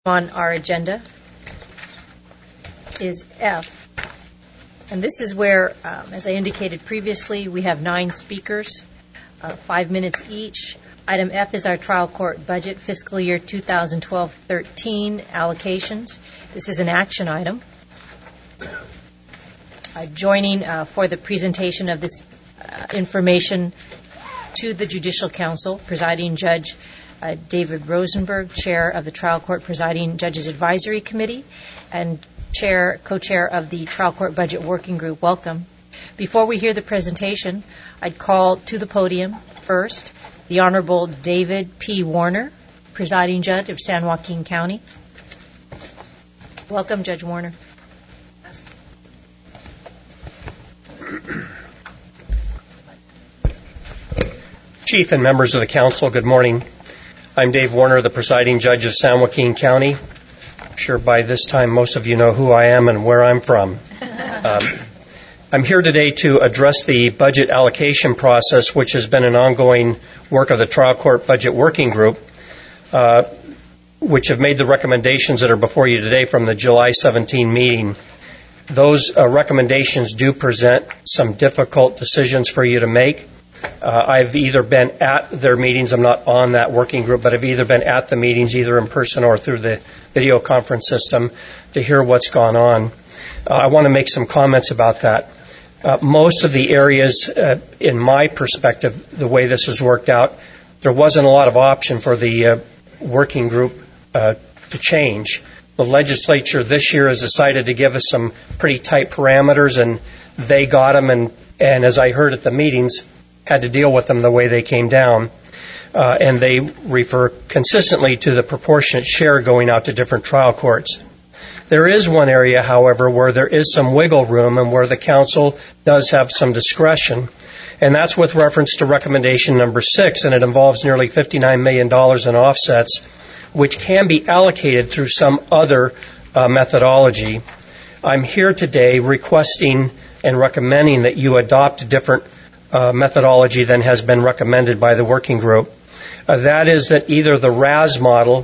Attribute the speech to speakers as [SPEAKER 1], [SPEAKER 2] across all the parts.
[SPEAKER 1] On our agenda is F. And this is where, as I indicated previously, we have 9 speakers, 5 minutes each. Item F is our trial court budget fiscal year 2012-13 allocations. This is an action item. Joining for the presentation of this information to the Judicial Council, Presiding Judge David Rosenberg, Chair of the Trial Court Presiding Judges Advisory Committee, and Co-Chair of the Trial Court Budget Working Group. Welcome. Before we hear the presentation, I'd call to the podium first the Honorable David P. Warner, Presiding Judge of San Joaquin County. Welcome, Judge Warner.
[SPEAKER 2] Chief and members of the Council, good morning. I'm Dave Warner, the Presiding Judge of San Joaquin County. I'm sure by this time most of you know who I am and where I'm from. I'm here today to address the budget allocation process, which has been an ongoing work of the Trial Court Budget Working Group, which have made the recommendations that are before you today from the July 17 meeting. Those recommendations do present some difficult decisions for you to make. I've either been at their meetings, I'm not on that working group, but I've either been at the meetings, either in person or through the video conference system, to hear what's gone on. I want to make some comments about that. Most of the areas, in my perspective, the way this has worked out, there wasn't a lot of option for the working group to change. The legislature this year has decided to give us some pretty tight parameters, and they got them, and as I heard at the meetings, had to deal with them the way they came down. And they refer consistently to the proportionate share going out to different trial courts. There is one area, however, where there is some wiggle room and where the Council does have some discretion, and that's with reference to recommendation number 6, and it involves nearly $59 million in offsets, which can be allocated through some other methodology. I'm here today requesting and recommending that you adopt a different methodology than has been recommended by the working group. That is that either the RAS model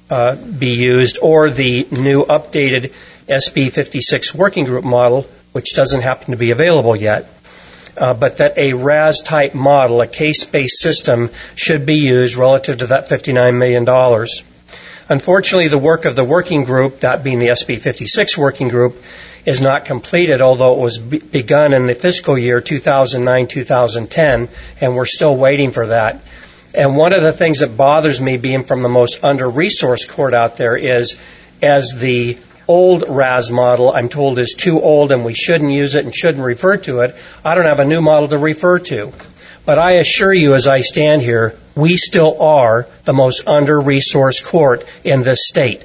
[SPEAKER 2] be used or the new updated SB 56 working group model, which doesn't happen to be available yet. But that a RAS type model, a case-based system, should be used relative to that $59 million. Unfortunately, the work of the working group, that being the SB 56 working group, is not completed, although it was begun in the fiscal year 2009-2010, and we're still waiting for that. And one of the things that bothers me, being from the most under-resourced court out there, is as the old RAS model, I'm told, is too old and we shouldn't use it and shouldn't refer to it, I don't have a new model to refer to. But I assure you, as I stand here, we still are the most under-resourced court in this state,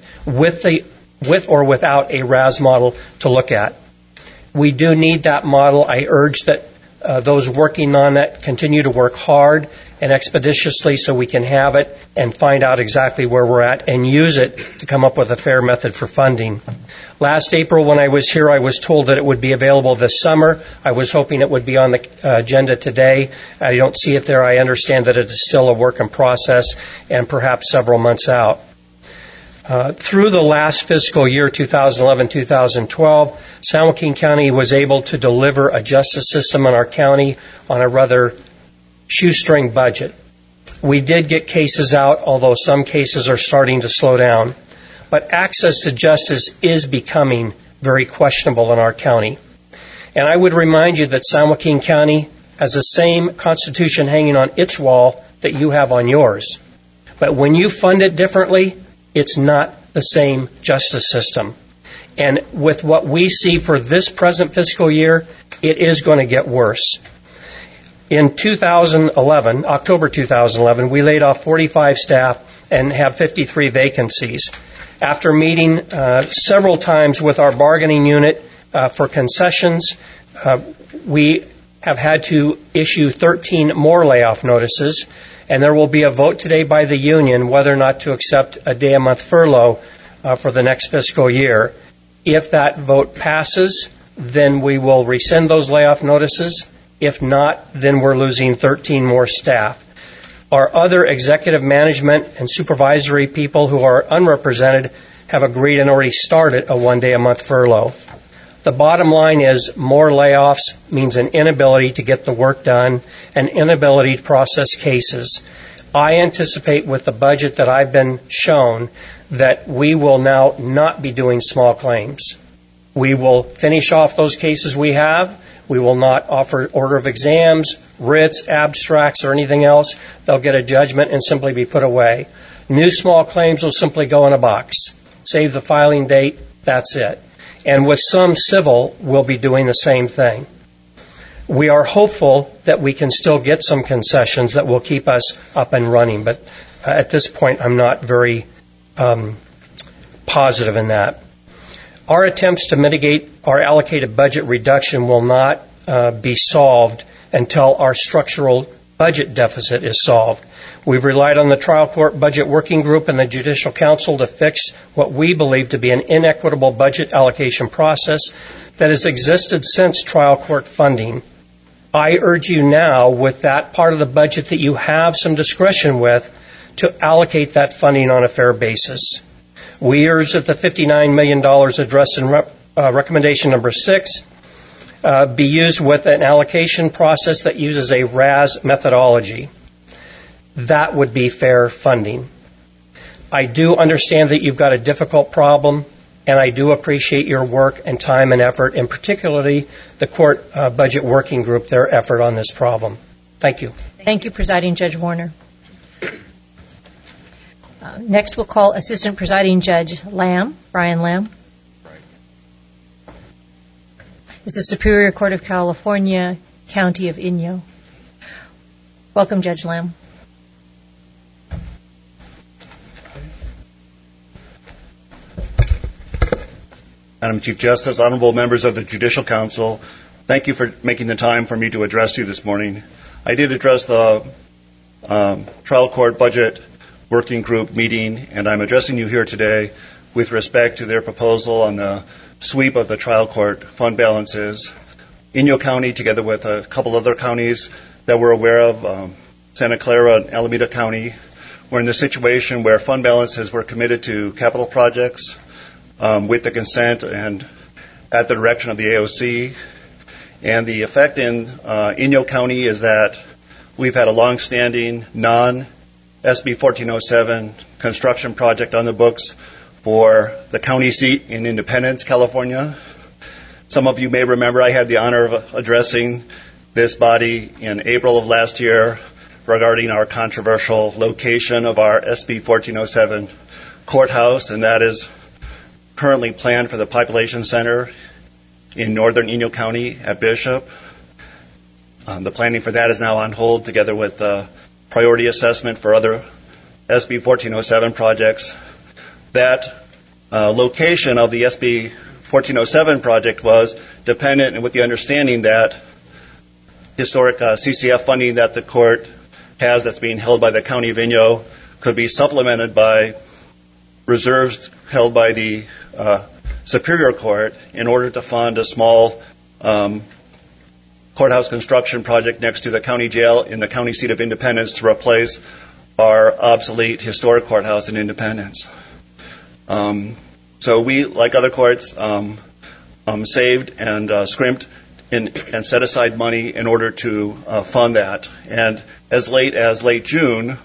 [SPEAKER 2] with or without a RAS model to look at. We do need that model. I urge that those working on that continue to work hard and expeditiously so we can have it and find out exactly where we're at and use it to come up with a fair method for funding. Last April when I was here, I was told that it would be available this summer. I was hoping it would be on the agenda today. I don't see it there. I understand that it is still a work in process and perhaps several months out. Through the last fiscal year, 2011-2012, San Joaquin County was able to deliver a justice system in our county on a rather shoestring budget. We did get cases out, although some cases are starting to slow down. But access to justice is becoming very questionable in our county. And I would remind you that San Joaquin County has the same constitution hanging on its wall that you have on yours. But when you fund it differently, it's not the same justice system. And with what we see for this present fiscal year, it is going to get worse. In 2011, October 2011, we laid off 45 staff and have 53 vacancies. After meeting several times with our bargaining unit for concessions, we have had to issue 13 more layoff notices, and there will be a vote today by the union whether or not to accept a day-a-month furlough for the next fiscal year. If that vote passes, then we will rescind those layoff notices. If not, then we're losing 13 more staff. Our other executive management and supervisory people who are unrepresented have agreed and already started a one-day-a-month furlough. The bottom line is more layoffs means an inability to get the work done, an inability to process cases. I anticipate with the budget that I've been shown that we will now not be doing small claims. We will finish off those cases we have. We will not offer order of exams, writs, abstracts, or anything else. They'll get a judgment and simply be put away. New small claims will simply go in a box. Save the filing date, that's it. And with some civil, we'll be doing the same thing. We are hopeful that we can still get some concessions that will keep us up and running, but at this point I'm not very positive in that. Our attempts to mitigate our allocated budget reduction will not be solved until our structural budget deficit is solved. We've relied on the trial court budget working group and the Judicial Council to fix what we believe to be an inequitable budget allocation process that has existed since trial court funding. I urge you now, with that part of the budget that you have some discretion with, to allocate that funding on a fair basis. We urge that the $59 million addressed in recommendation number 6 be used with an allocation process that uses a RAS methodology. That would be fair funding. I do understand that you've got a difficult problem, and I do appreciate your work and time and effort, and particularly the court budget working group, their effort on this problem. Thank you.
[SPEAKER 1] Thank you, Presiding Judge Warner. Next, we'll call Assistant Presiding Judge Lamb, Brian Lamb. This is Superior Court of California, County of Inyo. Welcome, Judge Lamb.
[SPEAKER 3] Madam Chief Justice, honorable members of the Judicial Council, thank you for making the time for me to address you this morning. I did address the trial court budget working group meeting, and I'm addressing you here today with respect to their proposal on the sweep of the trial court fund balances. Inyo County, together with a couple other counties that we're aware of, Santa Clara and Alameda County, were in the situation where fund balances were committed to capital projects with the consent and at the direction of the AOC. And the effect in Inyo County is that we've had a long-standing non-SB 1407 construction project on the books for the county seat in Independence, California. Some of you may remember I had the honor of addressing this body in April of last year regarding our controversial location of our SB 1407 courthouse, and that is currently planned for the Population Center in northern Inyo County at Bishop. The planning for that is now on hold, together with the priority assessment for other SB 1407 projects. That location of the SB 1407 project was dependent with the understanding that historic CCF funding that the court has that's being held by the County of Inyo could be supplemented by reserves held by the Superior Court in order to fund a small courthouse construction project next to the county jail in the county seat of Independence to replace our obsolete historic courthouse in Independence. So we, like other courts, saved and scrimped and set aside money in order to fund that. And as late June,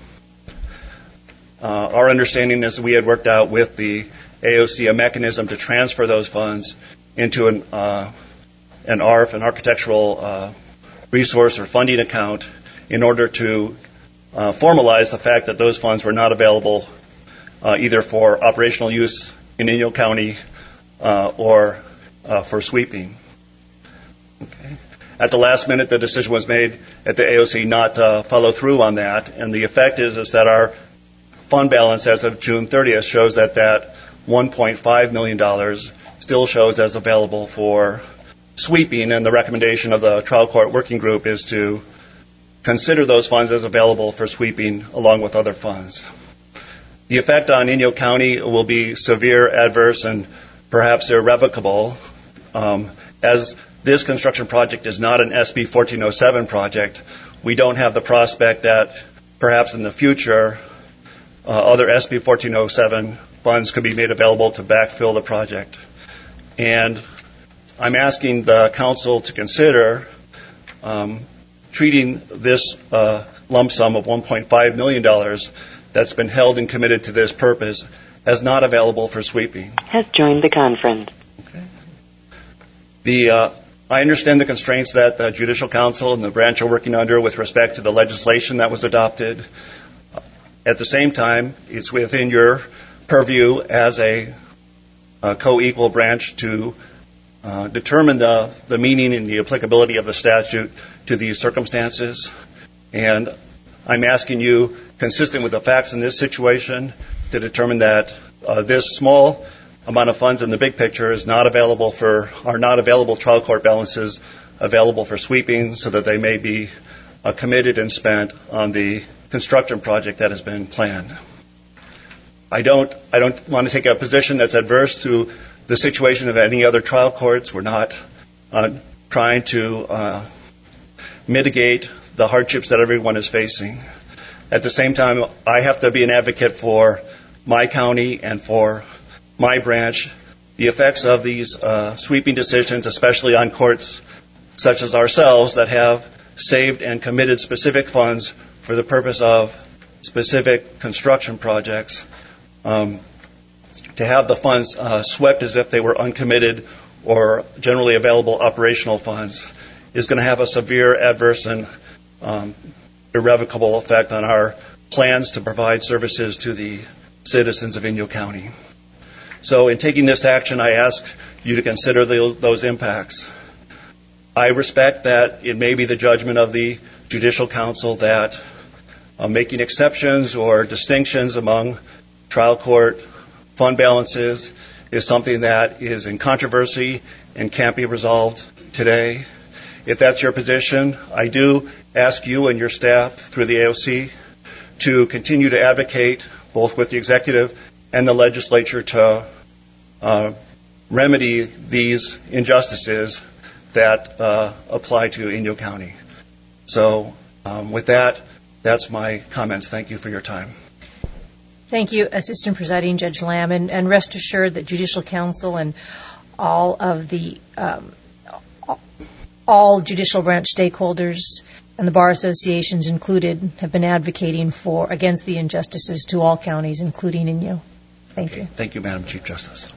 [SPEAKER 3] our understanding is we had worked out with the AOC a mechanism to transfer those funds into an ARF, an architectural resource or funding account, in order to formalize the fact that those funds were not available either for operational use in Inyo County or for sweeping. Okay. At the last minute, the decision was made at the AOC not to follow through on that, and the effect is that our fund balance as of June 30th shows that $1.5 million still shows as available for sweeping, and the recommendation of the trial court working group is to consider those funds as available for sweeping along with other funds. The effect on Inyo County will be severe, adverse, and perhaps irrevocable. As this construction project is not an SB 1407 project, we don't have the prospect that perhaps in the future other SB 1407 funds could be made available to backfill the project. And I'm asking the council to consider treating this lump sum of $1.5 million that's been held and committed to this purpose as not available for sweeping.
[SPEAKER 4] Has joined the conference.
[SPEAKER 3] Okay. I understand the constraints that the Judicial Council and the branch are working under with respect to the legislation that was adopted. At the same time, it's within your purview as a co-equal branch to determine the meaning and the applicability of the statute to these circumstances. And I'm asking you, consistent with the facts in this situation, to determine that this small amount of funds in the big picture is not available trial court balances available for sweeping, so that they may be committed and spent on the construction project that has been planned. I don't want to take a position that's adverse to the situation of any other trial courts. We're not trying to mitigate the hardships that everyone is facing. At the same time, I have to be an advocate for my county and for my branch. The effects of these sweeping decisions, especially on courts such as ourselves that have saved and committed specific funds for the purpose of specific construction projects, to have the funds swept as if they were uncommitted or generally available operational funds is going to have a severe adverse and irrevocable effect on our plans to provide services to the citizens of Inyo County. So in taking this action, I ask you to consider those impacts. I respect that it may be the judgment of the Judicial Council that making exceptions or distinctions among trial court fund balances is something that is in controversy and can't be resolved today. If that's your position, I do ask you and your staff through the AOC to continue to advocate both with the executive and the legislature to remedy these injustices that apply to Inyo County. So with that, that's my comments. Thank you for your time.
[SPEAKER 1] Thank you, Assistant Presiding Judge Lamb, and rest assured that Judicial Council and all of the all judicial branch stakeholders and the bar associations included have been advocating against the injustices to all counties, including Inyo. Thank you.
[SPEAKER 3] Thank you, Madam Chief Justice.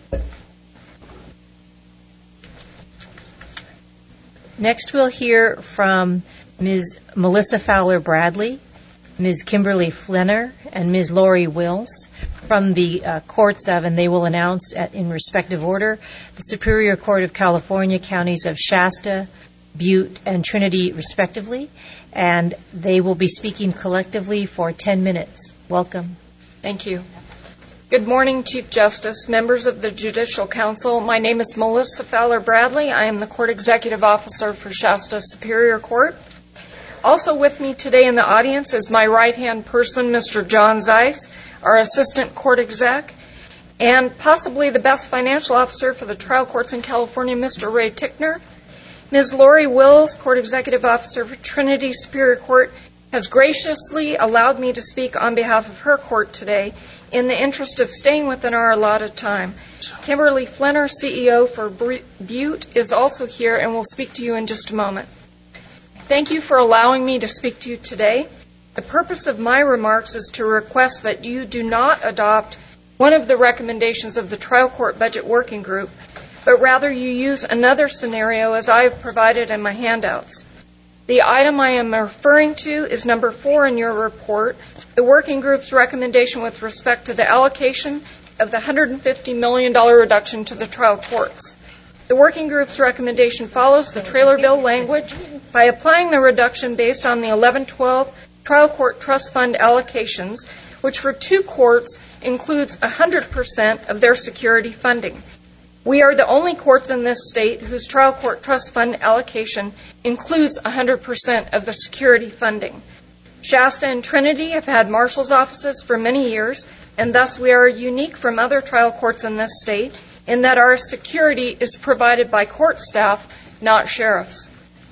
[SPEAKER 1] Next, we'll hear from Ms. Melissa Fowler Bradley, Ms. Kimberly Flenner, and Ms. Lori Wills from the courts of, and they will announce in respective order, the Superior Court of California, counties of Shasta, Butte, and Trinity, respectively. And they will be speaking collectively for 10 minutes. Welcome.
[SPEAKER 5] Thank you. Good morning, Chief Justice, members of the Judicial Council. My name is Melissa Fowler Bradley. I am the Court Executive Officer for Shasta Superior Court. Also with me today in the audience is my right-hand person, Mr. John Zeiss, our Assistant Court Exec, and possibly the best financial officer for the trial courts in California, Mr. Ray Tickner. Ms. Lori Wills, Court Executive Officer for Trinity Superior Court, has graciously allowed me to speak on behalf of her court today in the interest of staying within our allotted time. Kimberly Flenner, CEO for Butte, is also here and will speak to you in just a moment. Thank you for allowing me to speak to you today. The purpose of my remarks is to request that you do not adopt one of the recommendations of the Trial Court Budget Working Group, but rather you use another scenario as I have provided in my handouts. The item I am referring to is number 4 in your report, the Working Group's recommendation with respect to the allocation of the $150 million reduction to the trial courts. The Working Group's recommendation follows the trailer bill language by applying the reduction based on the 11-12 Trial Court Trust Fund allocations, which for 2 courts includes 100% of their security funding. We are the only courts in this state whose Trial Court Trust Fund allocation includes 100% of the security funding. Shasta and Trinity have had marshal's offices for many years, and thus we are unique from other trial courts in this state in that our security is provided by court staff, not sheriffs.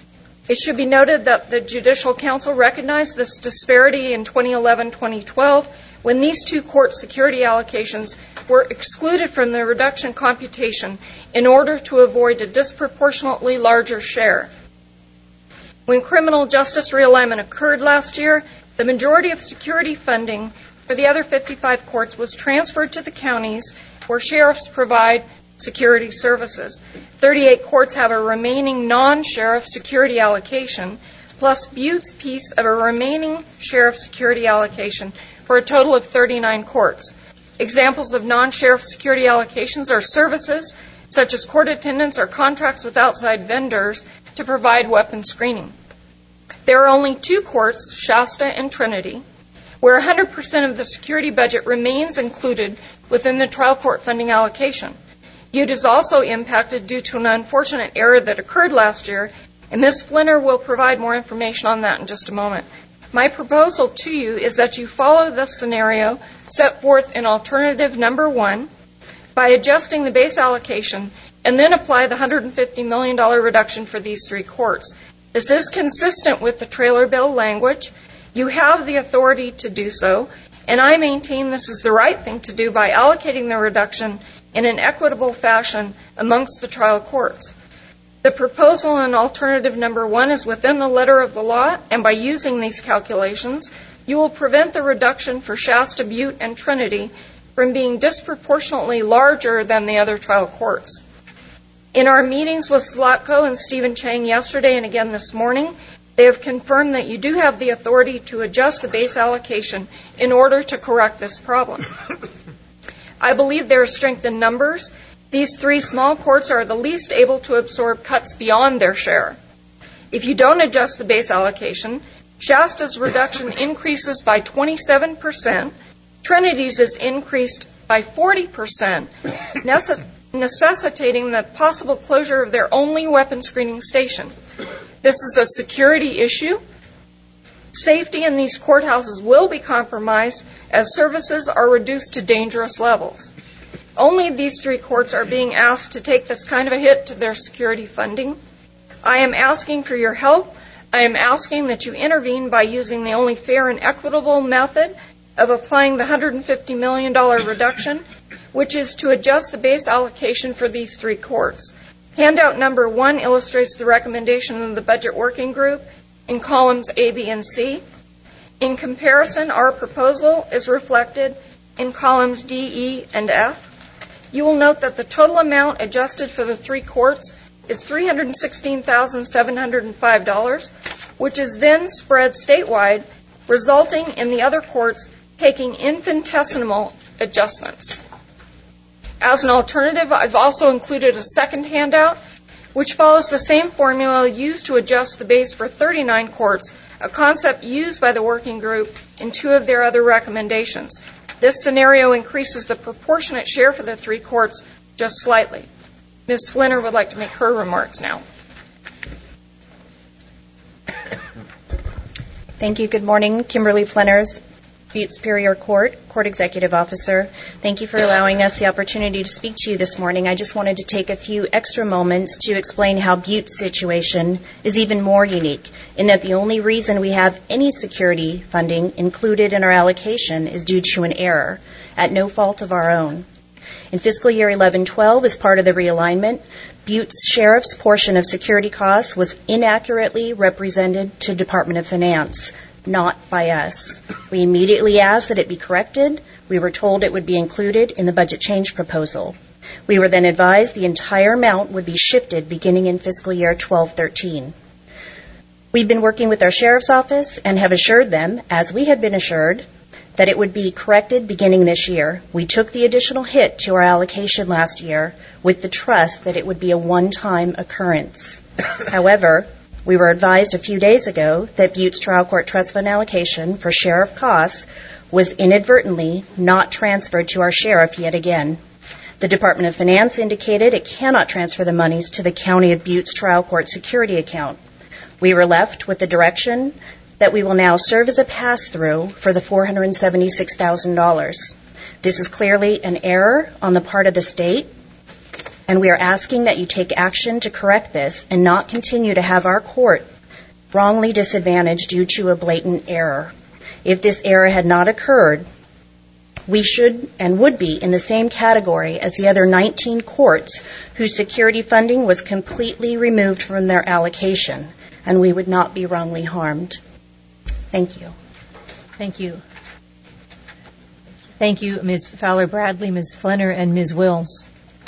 [SPEAKER 5] It should be noted that the Judicial Council recognized this disparity in 2011-2012 when these two court security allocations were excluded from the reduction computation in order to avoid a disproportionately larger share. When criminal justice realignment occurred last year, the majority of security funding for the other 55 courts was transferred to the counties where sheriffs provide security services. 38 courts have a remaining non-sheriff security allocation, plus Butte's piece of a remaining sheriff security allocation for a total of 39 courts. Examples of non-sheriff security allocations are services such as court attendance or contracts with outside vendors to provide weapon screening. There are only two courts, Shasta and Trinity, where 100% of the security budget remains included within the trial court funding allocation. Butte is also impacted due to an unfortunate error that occurred last year, and Ms. Flinner will provide more information on that in just a moment. My proposal to you is that you follow the scenario set forth in alternative number 1 by adjusting the base allocation and then apply the $150 million reduction for these three courts. This is consistent with the trailer bill language. You have the authority to do so, and I maintain this is the right thing to do by allocating the reduction in an equitable fashion amongst the trial courts. The proposal in alternative number 1 is within the letter of the law, and by using these calculations, you will prevent the reduction for Shasta, Butte, and Trinity from being disproportionately larger than the other trial courts. In our meetings with Slotko and Stephen Chang yesterday and again this morning, they have confirmed that you do have the authority to adjust the base allocation in order to correct this problem. I believe there is strength in numbers. These three small courts are the least able to absorb cuts beyond their share. If you don't adjust the base allocation, Shasta's reduction increases by 27%, Trinity's is increased by 40%, necessitating the possible closure of their only weapon screening station. This is a security issue. Safety in these courthouses will be compromised as services are reduced to dangerous levels. Only these three courts are being asked to take this kind of a hit to their security funding. I am asking for your help. I am asking that you intervene by using the only fair and equitable method of applying the $150 million reduction, which is to adjust the base allocation for these three courts. Handout number 1 illustrates the recommendation of the Budget Working Group in columns A, B, and C. In comparison, our proposal is reflected in columns D, E, and F. You will note that the total amount adjusted for the three courts is $316,705, which is then spread statewide, resulting in the other courts taking infinitesimal adjustments. As an alternative, I've also included a second handout, which follows the same formula used to adjust the base for 39 courts, a concept used by the working group in two of their other recommendations. This scenario increases the proportionate share for the three courts just slightly. Ms. Flinner would like to make her remarks now.
[SPEAKER 4] Thank you. Good morning. Kimberly Flinners, Butte Superior Court Executive Officer. Thank you for allowing us the opportunity to speak to you this morning. I just wanted to take a few extra moments to explain how Butte's situation is even more unique, in that the only reason we have any security funding included in our allocation is due to an error, at no fault of our own. In fiscal year 11-12, as part of the realignment, Butte's sheriff's portion of security costs was inaccurately represented to Department of Finance, not by us. We immediately asked that it be corrected. We were told it would be included in the budget change proposal. We were then advised the entire amount would be shifted beginning in fiscal year 12-13. We've been working with our sheriff's office and have assured them, as we had been assured, that it would be corrected beginning this year. We took the additional hit to our allocation last year with the trust that it would be a one-time occurrence. However, we were advised a few days ago that Butte's trial court trust fund allocation for sheriff costs was inadvertently not transferred to our sheriff yet again. The Department of Finance indicated it cannot transfer the monies to the County of Butte's trial court security account. We were left with the direction that we will now serve as a pass-through for the $476,000. This is clearly an error on the part of the state, and we are asking that you take action to correct this and not continue to have our court wrongly disadvantaged due to a blatant error. If this error had not occurred, We should and would be in the same category as the other 19 courts whose security funding was completely removed from their allocation, and we would not be wrongly harmed. Thank you.
[SPEAKER 1] Thank you. Thank you, Ms. Fowler-Bradley, Ms. Flenner, and Ms. Wills.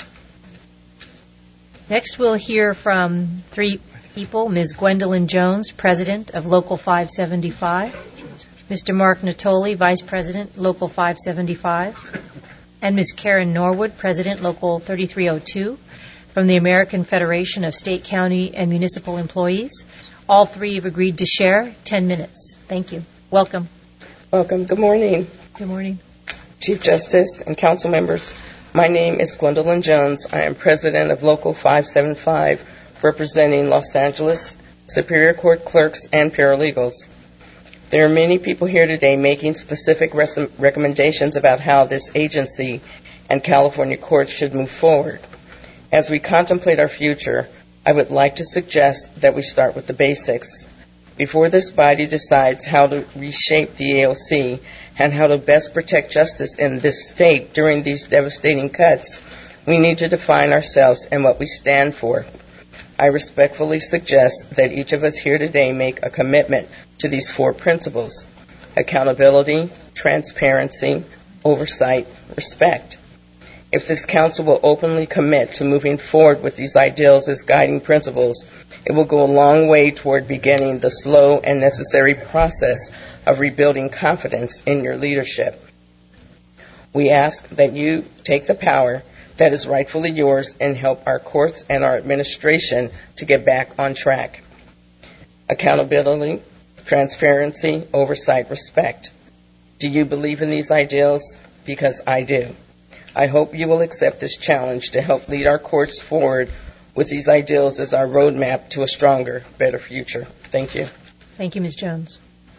[SPEAKER 1] Next, we'll hear from three people. Ms. Gwendolyn Jones, President of Local 575. Mr. Mark Natoli, Vice President, Local 575. And Ms. Karen Norwood, President, Local 3302, from the American Federation of State, County, and Municipal Employees. All three have agreed to share 10 minutes. Thank you. Welcome.
[SPEAKER 6] Welcome. Good morning.
[SPEAKER 1] Good morning.
[SPEAKER 6] Chief Justice and council members, my name is Gwendolyn Jones. I am President of Local 575, representing Los Angeles Superior Court clerks and paralegals. There are many people here today making specific recommendations about how this agency and California courts should move forward. As we contemplate our future, I would like to suggest that we start with the basics. Before this body decides how to reshape the AOC and how to best protect justice in this state during these devastating cuts, we need to define ourselves and what we stand for. I respectfully suggest that each of us here today make a commitment to these 4 principles: accountability, transparency, oversight, respect. If this council will openly commit to moving forward with these ideals as guiding principles, it will go a long way toward beginning the slow and necessary process of rebuilding confidence in your leadership. We ask that you take the power that is rightfully yours and help our courts and our administration to get back on track. Accountability, transparency, oversight, respect. Do you believe in these ideals? Because I do. I hope you will accept this challenge to help lead our courts forward with these ideals as our roadmap to a stronger, better future. Thank you.
[SPEAKER 1] Thank you, Ms. Jones.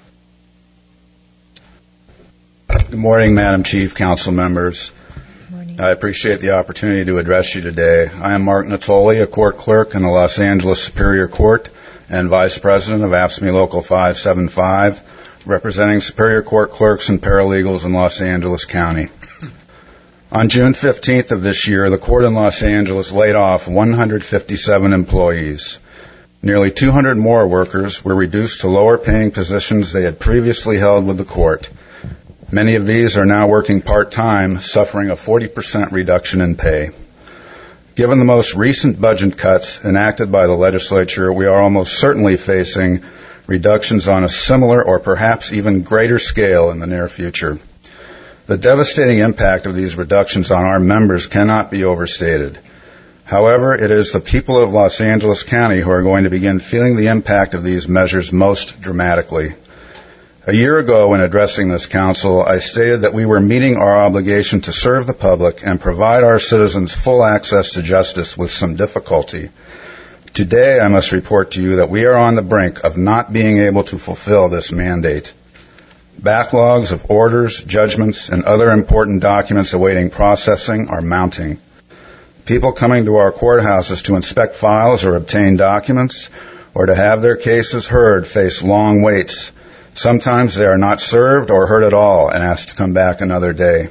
[SPEAKER 7] Good morning, Madam Chief, council members.
[SPEAKER 1] Good morning.
[SPEAKER 7] I appreciate the opportunity to address you today. I am Mark Natoli, a court clerk in the Los Angeles Superior Court and Vice President of AFSCME Local 575, representing Superior Court clerks and paralegals in Los Angeles County. On June 15th of this year, the court in Los Angeles laid off 157 employees. Nearly 200 more workers were reduced to lower-paying positions they had previously held with the court. Many of these are now working part-time, suffering a 40% reduction in pay. Given the most recent budget cuts enacted by the legislature, we are almost certainly facing reductions on a similar or perhaps even greater scale in the near future. The devastating impact of these reductions on our members cannot be overstated. However, it is the people of Los Angeles County who are going to begin feeling the impact of these measures most dramatically. A year ago, in addressing this council, I stated that we were meeting our obligation to serve the public and provide our citizens full access to justice with some difficulty. Today, I must report to you that we are on the brink of not being able to fulfill this mandate. Backlogs of orders, judgments, and other important documents awaiting processing are mounting. People coming to our courthouses to inspect files or obtain documents or to have their cases heard face long waits. Sometimes they are not served or heard at all and asked to come back another day.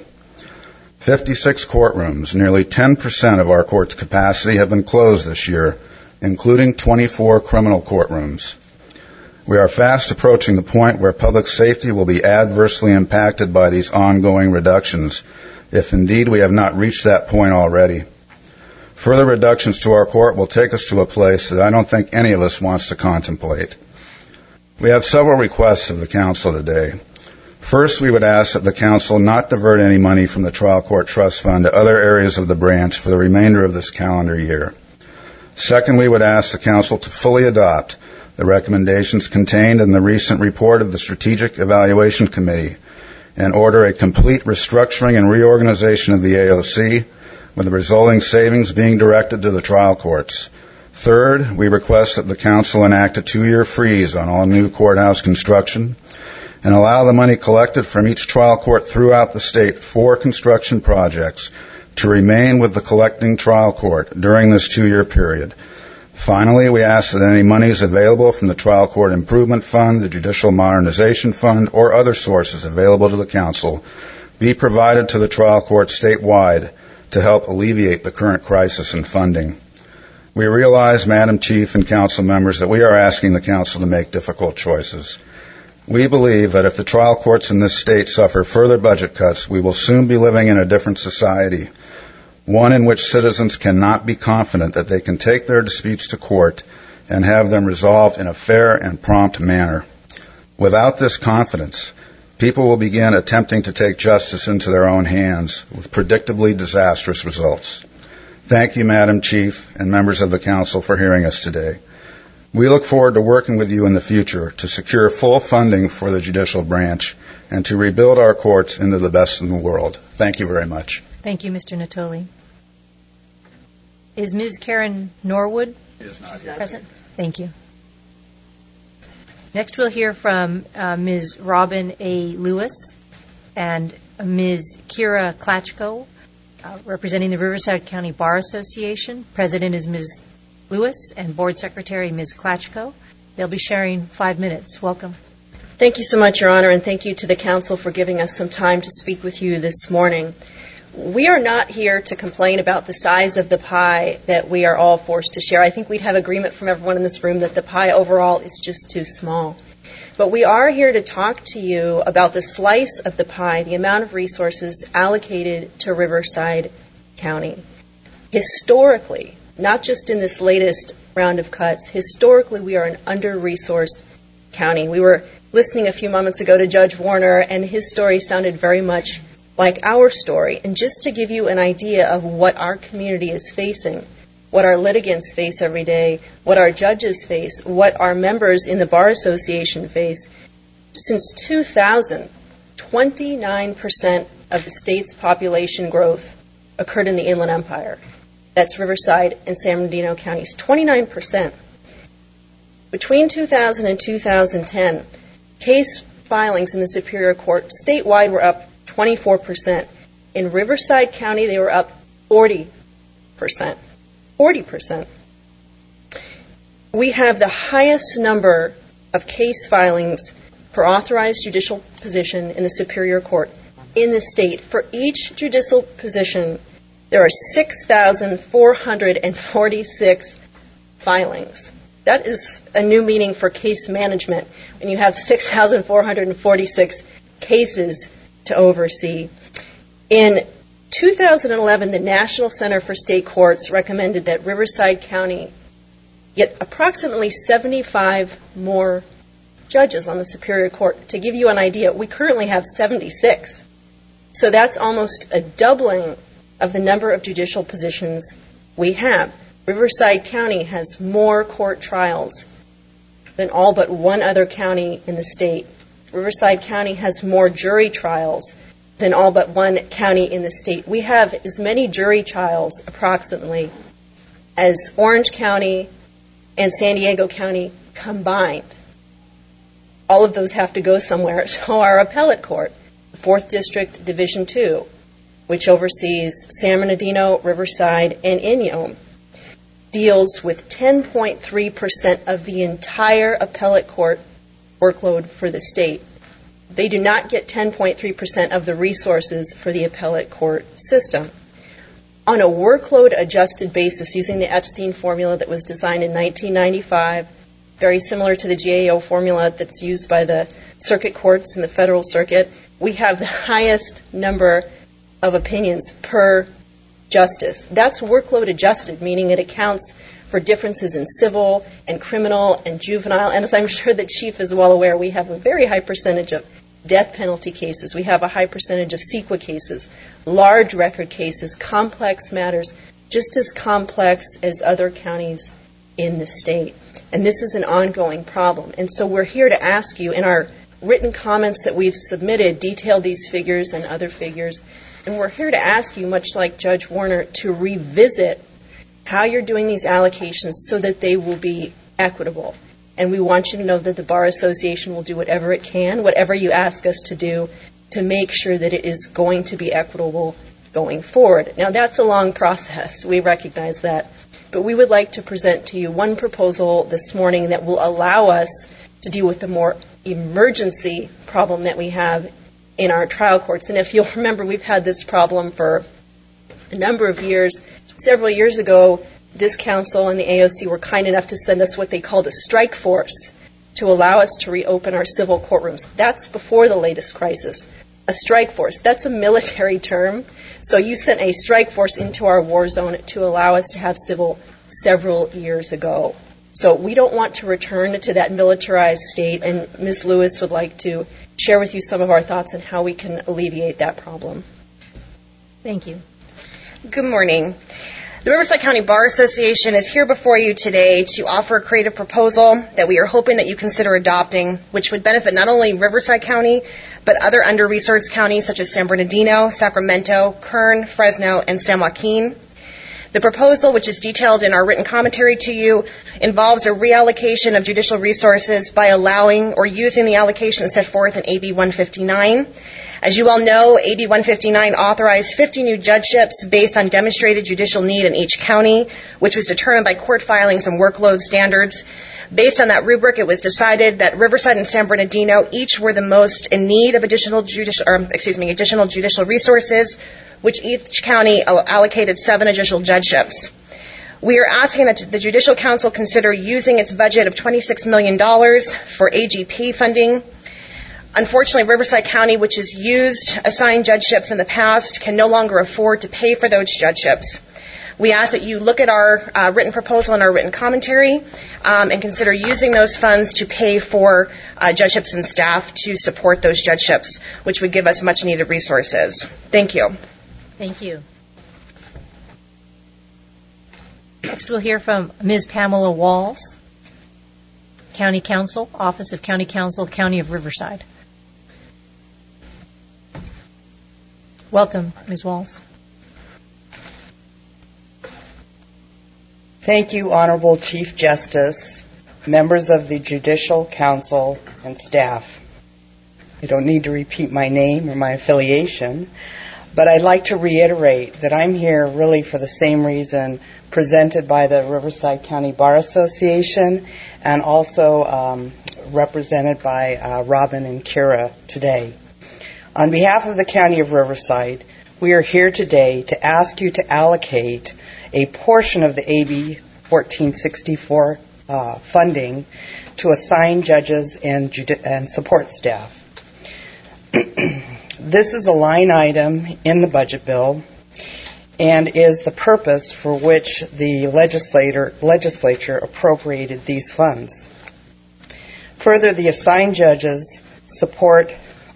[SPEAKER 7] 56 courtrooms, nearly 10% of our court's capacity, have been closed this year, including 24 criminal courtrooms. We are fast approaching the point where public safety will be adversely impacted by these ongoing reductions, if indeed we have not reached that point already. Further reductions to our court will take us to a place that I don't think any of us wants to contemplate. We have several requests of the council today. First, we would ask that the council not divert any money from the trial court trust fund to other areas of the branch for the remainder of this calendar year. Second, we would ask the council to fully adopt the recommendations contained in the recent report of the Strategic Evaluation Committee and order a complete restructuring and reorganization of the AOC, with the resulting savings being directed to the trial courts. Third, we request that the council enact a 2-year freeze on all new courthouse construction and allow the money collected from each trial court throughout the state for construction projects to remain with the collecting trial court during this 2-year period. Finally, we ask that any monies available from the Trial Court Improvement Fund, the Judicial Modernization Fund, or other sources available to the council be provided to the trial court statewide to help alleviate the current crisis in funding. We realize, Madam Chief and council members, that we are asking the council to make difficult choices. We believe that if the trial courts in this state suffer further budget cuts, we will soon be living in a different society, one in which citizens cannot be confident that they can take their disputes to court and have them resolved in a fair and prompt manner. Without this confidence, people will begin attempting to take justice into their own hands with predictably disastrous results. Thank you, Madam Chief and members of the council, for hearing us today. We look forward to working with you in the future to secure full funding for the judicial branch and to rebuild our courts into the best in the world. Thank you very much.
[SPEAKER 1] Thank you, Mr. Natoli. Is Ms. Karen Norwood present? Thank you. Next, we'll hear from Ms. Robin A. Lewis and Ms. Kira Klatchko, representing the Riverside County Bar Association. President is Ms. Lewis and Board Secretary Ms. Klatchko. They'll be sharing 5 minutes. Welcome.
[SPEAKER 8] Thank you so much, Your Honor, and thank you to the Council for giving us some time to speak with you this morning. We are not here to complain about the size of the pie that we are all forced to share. I think we'd have agreement from everyone in this room that the pie overall is just too small. But we are here to talk to you about the slice of the pie, the amount of resources allocated to Riverside County. Historically, not just in this latest round of cuts, historically we are an under-resourced county. We were listening a few moments ago to Judge Warner, and his story sounded very much like our story. And just to give you an idea of what our community is facing, what our litigants face every day, what our judges face, what our members in the Bar Association face, since 2000, 29% of the state's population growth occurred in the Inland Empire. That's Riverside and San Bernardino counties, 29%. Between 2000 and 2010, case filings in the Superior Court statewide were up 24%. In Riverside County, they were up 40%. 40%. We have the highest number of case filings per authorized judicial position in the Superior Court in the state. For each judicial position, there are 6,446 filings. That is a new meaning for case management when you have 6,446 cases to oversee. In 2011, the National Center for State Courts recommended that Riverside County get approximately 75 more judges on the Superior Court. To give you an idea, we currently have 76. So that's almost a doubling of the number of judicial positions we have. Riverside County has more court trials than all but one other county in the state. Riverside County has more jury trials than all but one county in the state. We have as many jury trials, approximately, as Orange County and San Diego County combined. All of those have to go somewhere. So our appellate court, the 4th District Division 2, which oversees San Bernardino, Riverside, and Inyo, deals with 10.3% of the entire appellate court workload for the state. They do not get 10.3% of the resources for the appellate court system. On a workload-adjusted basis, using the Epstein formula that was designed in 1995, very similar to the GAO formula that's used by the circuit courts in the federal circuit, we have the highest number of opinions per justice. That's workload-adjusted, meaning it accounts for differences in civil and criminal and juvenile. And as I'm sure the Chief is well aware, we have a very high percentage of death penalty cases. We have a high percentage of CEQA cases, large record cases, complex matters, just as complex as other counties in the state. And this is an ongoing problem. And so we're here to ask you, in our written comments that we've submitted, detail these figures and other figures. And we're here to ask you, much like Judge Warner, to revisit how you're doing these allocations so that they will be equitable. And we want you to know that the Bar Association will do whatever it can, whatever you ask us to do, to make sure that it is going to be equitable going forward. Now, that's a long process. We recognize that. But we would like to present to you one proposal this morning that will allow us to deal with the more emergency problem that we have in our trial courts. And if you'll remember, we've had this problem for a number of years. Several years ago, this council and the AOC were kind enough to send us what they called a strike force to allow us to reopen our civil courtrooms. That's before the latest crisis. A strike force, that's a military term. So you sent a strike force into our war zone to allow us to have civil several years ago. So we don't want to return to that militarized state, and Ms. Lewis would like to share with you some of our thoughts on how we can alleviate that problem.
[SPEAKER 1] Thank you.
[SPEAKER 9] Good morning. The Riverside County Bar Association is here before you today to offer a creative proposal that we are hoping that you consider adopting, which would benefit not only Riverside County, but other under-resourced counties such as San Bernardino, Sacramento, Kern, Fresno, and San Joaquin. The proposal, which is detailed in our written commentary to you, involves a reallocation of judicial resources by allowing or using the allocation set forth in AB 159. As you all know, AB 159 authorized 50 new judgeships based on demonstrated judicial need in each county, which was determined by court filings and workload standards. Based on that rubric, it was decided that Riverside and San Bernardino each were the most in need of additional judicial resources, which each county allocated 7 additional judgeships. We are asking that the Judicial Council consider using its budget of $26 million for AGP funding. Unfortunately, Riverside County, which has used assigned judgeships in the past, can no longer afford to pay for those judgeships. We ask that you look at our written proposal and our written commentary and consider using those funds to pay for judgeships and staff to support those judgeships, which would give us much needed resources. Thank you.
[SPEAKER 1] Thank you. Next, we'll hear from Ms. Pamela Walls, County Counsel, Office of County Counsel, County of Riverside. Welcome, Ms. Walls.
[SPEAKER 10] Thank you, Honorable Chief Justice, members of the Judicial Council, and staff. I don't need to repeat my name or my affiliation, but I'd like to reiterate that I'm here really for the same reason presented by the Riverside County Bar Association and also represented by Robin and Kira today. On behalf of the County of Riverside, we are here today to ask you to allocate a portion of the AB 1464 funding to assign judges and support staff. This is a line item in the budget bill and is the purpose for which the legislature appropriated these funds. Further, the assigned judges support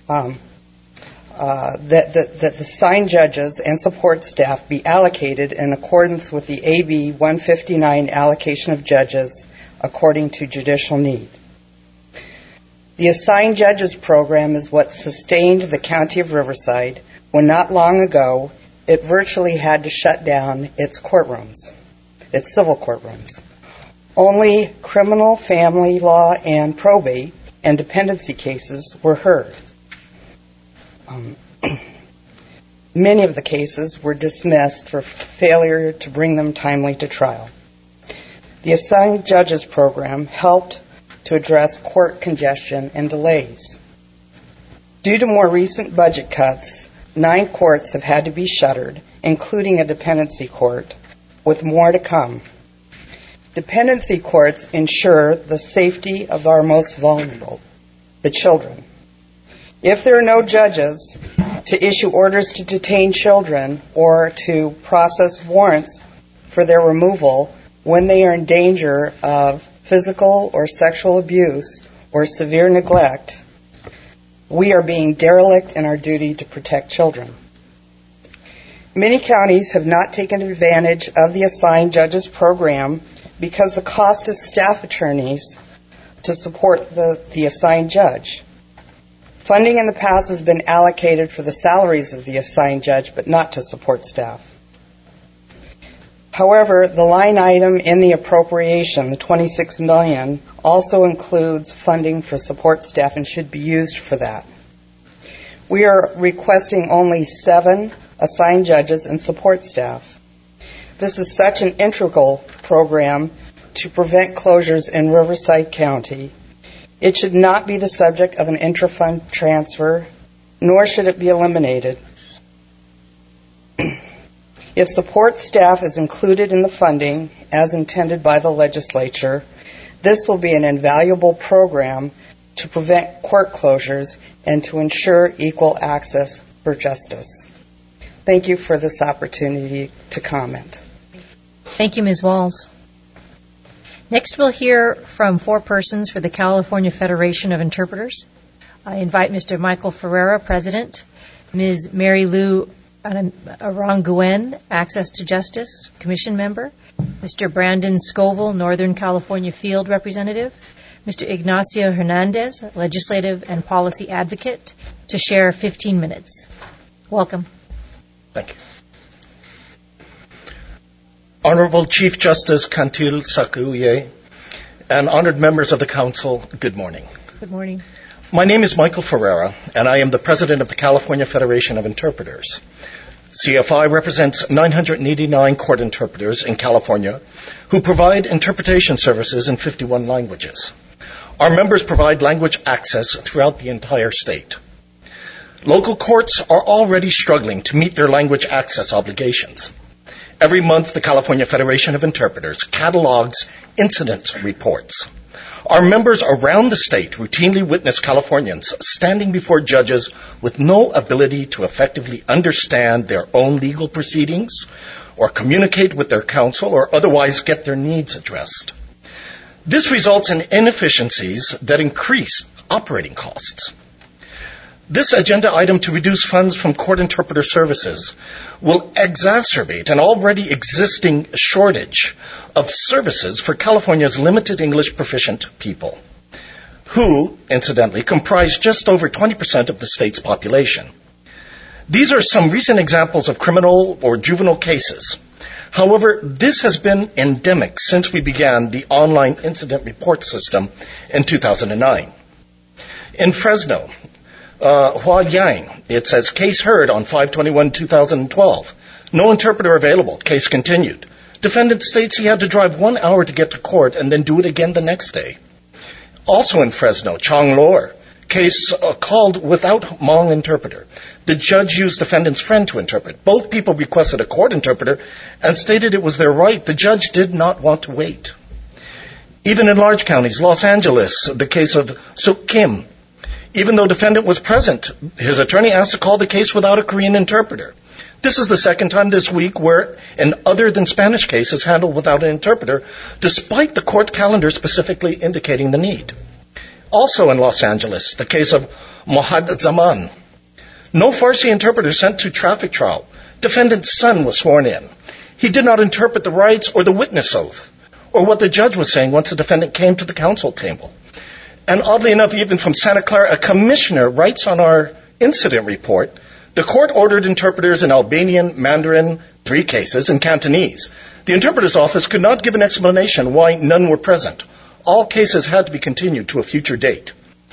[SPEAKER 10] that the assigned judges and support staff be allocated in accordance with the AB 159 allocation of judges according to judicial need. The assigned judges program is what sustained the County of Riverside when not long ago it virtually had to shut down its courtrooms, its civil courtrooms. Only criminal, family law, and probate and dependency cases were heard. Many of the cases were dismissed for failure to bring them timely to trial. The assigned judges program helped to address court congestion and delays. Due to more recent budget cuts, 9 courts have had to be shuttered, including a dependency court, with more to come. Dependency courts ensure the safety of our most vulnerable, the children. If there are no judges to issue orders to detain children or to process warrants for their removal when they are in danger of physical or sexual abuse or severe neglect, we are being derelict in our duty to protect children. Many counties have not taken advantage of the assigned judges program because the cost of staff attorneys to support the assigned judge. Funding in the past has been allocated for the salaries of the assigned judge, but not to support staff. However, the line item in the appropriation, the $26 million, also includes funding for support staff and should be used for that. We are requesting only 7 assigned judges and support staff. This is such an integral program to prevent closures in Riverside County. It should not be the subject of an intra-fund transfer nor should it be eliminated. If support staff is included in the funding as intended by the legislature, this will be an invaluable program to prevent court closures and to ensure equal access for justice. Thank you for this opportunity to comment.
[SPEAKER 1] Thank you, Ms. Walls. Next, we'll hear from four persons for the California Federation of Interpreters. I invite Mr. Michael Ferreira, President, Ms. Mary Lou Aranguen, Access to Justice Commission Member, Mr. Brandon Scoville, Northern California Field Representative, Mr. Ignacio Hernandez, Legislative and Policy Advocate, to share 15 minutes. Welcome.
[SPEAKER 11] Thank you. Honorable Chief Justice Kantil Sakuye and honored members of the Council, good morning.
[SPEAKER 1] Good morning.
[SPEAKER 11] My name is Michael Ferreira, and I am the President of the California Federation of Interpreters. CFI represents 989 court interpreters in California who provide interpretation services in 51 languages. Our members provide language access throughout the entire state. Local courts are already struggling to meet their language access obligations. Every month, the California Federation of Interpreters catalogs incident reports. Our members around the state routinely witness Californians standing before judges with no ability to effectively understand their own legal proceedings or communicate with their counsel or otherwise get their needs addressed. This results in inefficiencies that increase operating costs. This agenda item to reduce funds from court interpreter services will exacerbate an already existing shortage of services for California's limited English proficient people, who, incidentally, comprise just over 20% of the state's population. These are some recent examples of criminal or juvenile cases. However, this has been endemic since we began the online incident report system in 2009. In Fresno, Huayiang, it says, case heard on 5/21/2012. No interpreter available. Case continued. Defendant states he had to drive 1 hour to get to court and then do it again the next day. Also in Fresno, Changlor, case called without Hmong interpreter. The judge used defendant's friend to interpret. Both people requested a court interpreter and stated it was their right. The judge did not want to wait. Even in large counties, Los Angeles, the case of Suk Kim, even though defendant was present, his attorney asked to call the case without a Korean interpreter. This is the second time this week where an other than Spanish case is handled without an interpreter, despite the court calendar specifically indicating the need. Also in Los Angeles, the case of Mohad Zaman. No Farsi interpreter sent to traffic trial. Defendant's son was sworn in. He did not interpret the rights or the witness oath, or what the judge was saying once the defendant came to the counsel table. And oddly enough, even from Santa Clara, a commissioner writes on our incident report, the court ordered interpreters in Albanian, Mandarin, 3 cases, and Cantonese. The interpreter's office could not give an explanation why none were present. All cases had to be continued to a future date.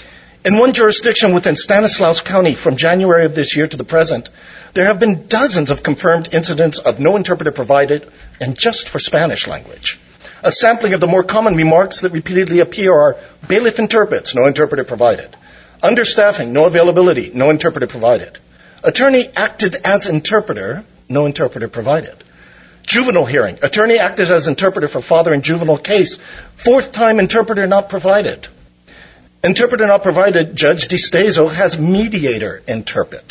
[SPEAKER 11] In one jurisdiction within Stanislaus County from January of this year to the present, there have been dozens of confirmed incidents of no interpreter provided and just for Spanish language. A sampling of the more common remarks that repeatedly appear are bailiff interprets, no interpreter provided. Understaffing, no availability, no interpreter provided. Attorney acted as interpreter, no interpreter provided. Juvenile hearing, attorney acted as interpreter for father in juvenile case, 4th time interpreter not provided. Interpreter not provided, Judge DiStezo has mediator interpret.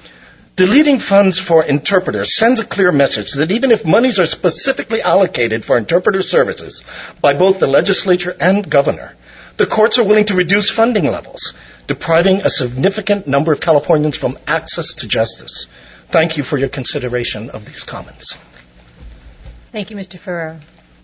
[SPEAKER 11] Deleting funds for interpreters sends a clear message that even if monies are specifically allocated for interpreter services by both the legislature and governor, the courts are willing to reduce funding levels, depriving a significant number of Californians from access to justice. Thank you for your consideration of these comments.
[SPEAKER 1] Thank you, Mr. Ferreira.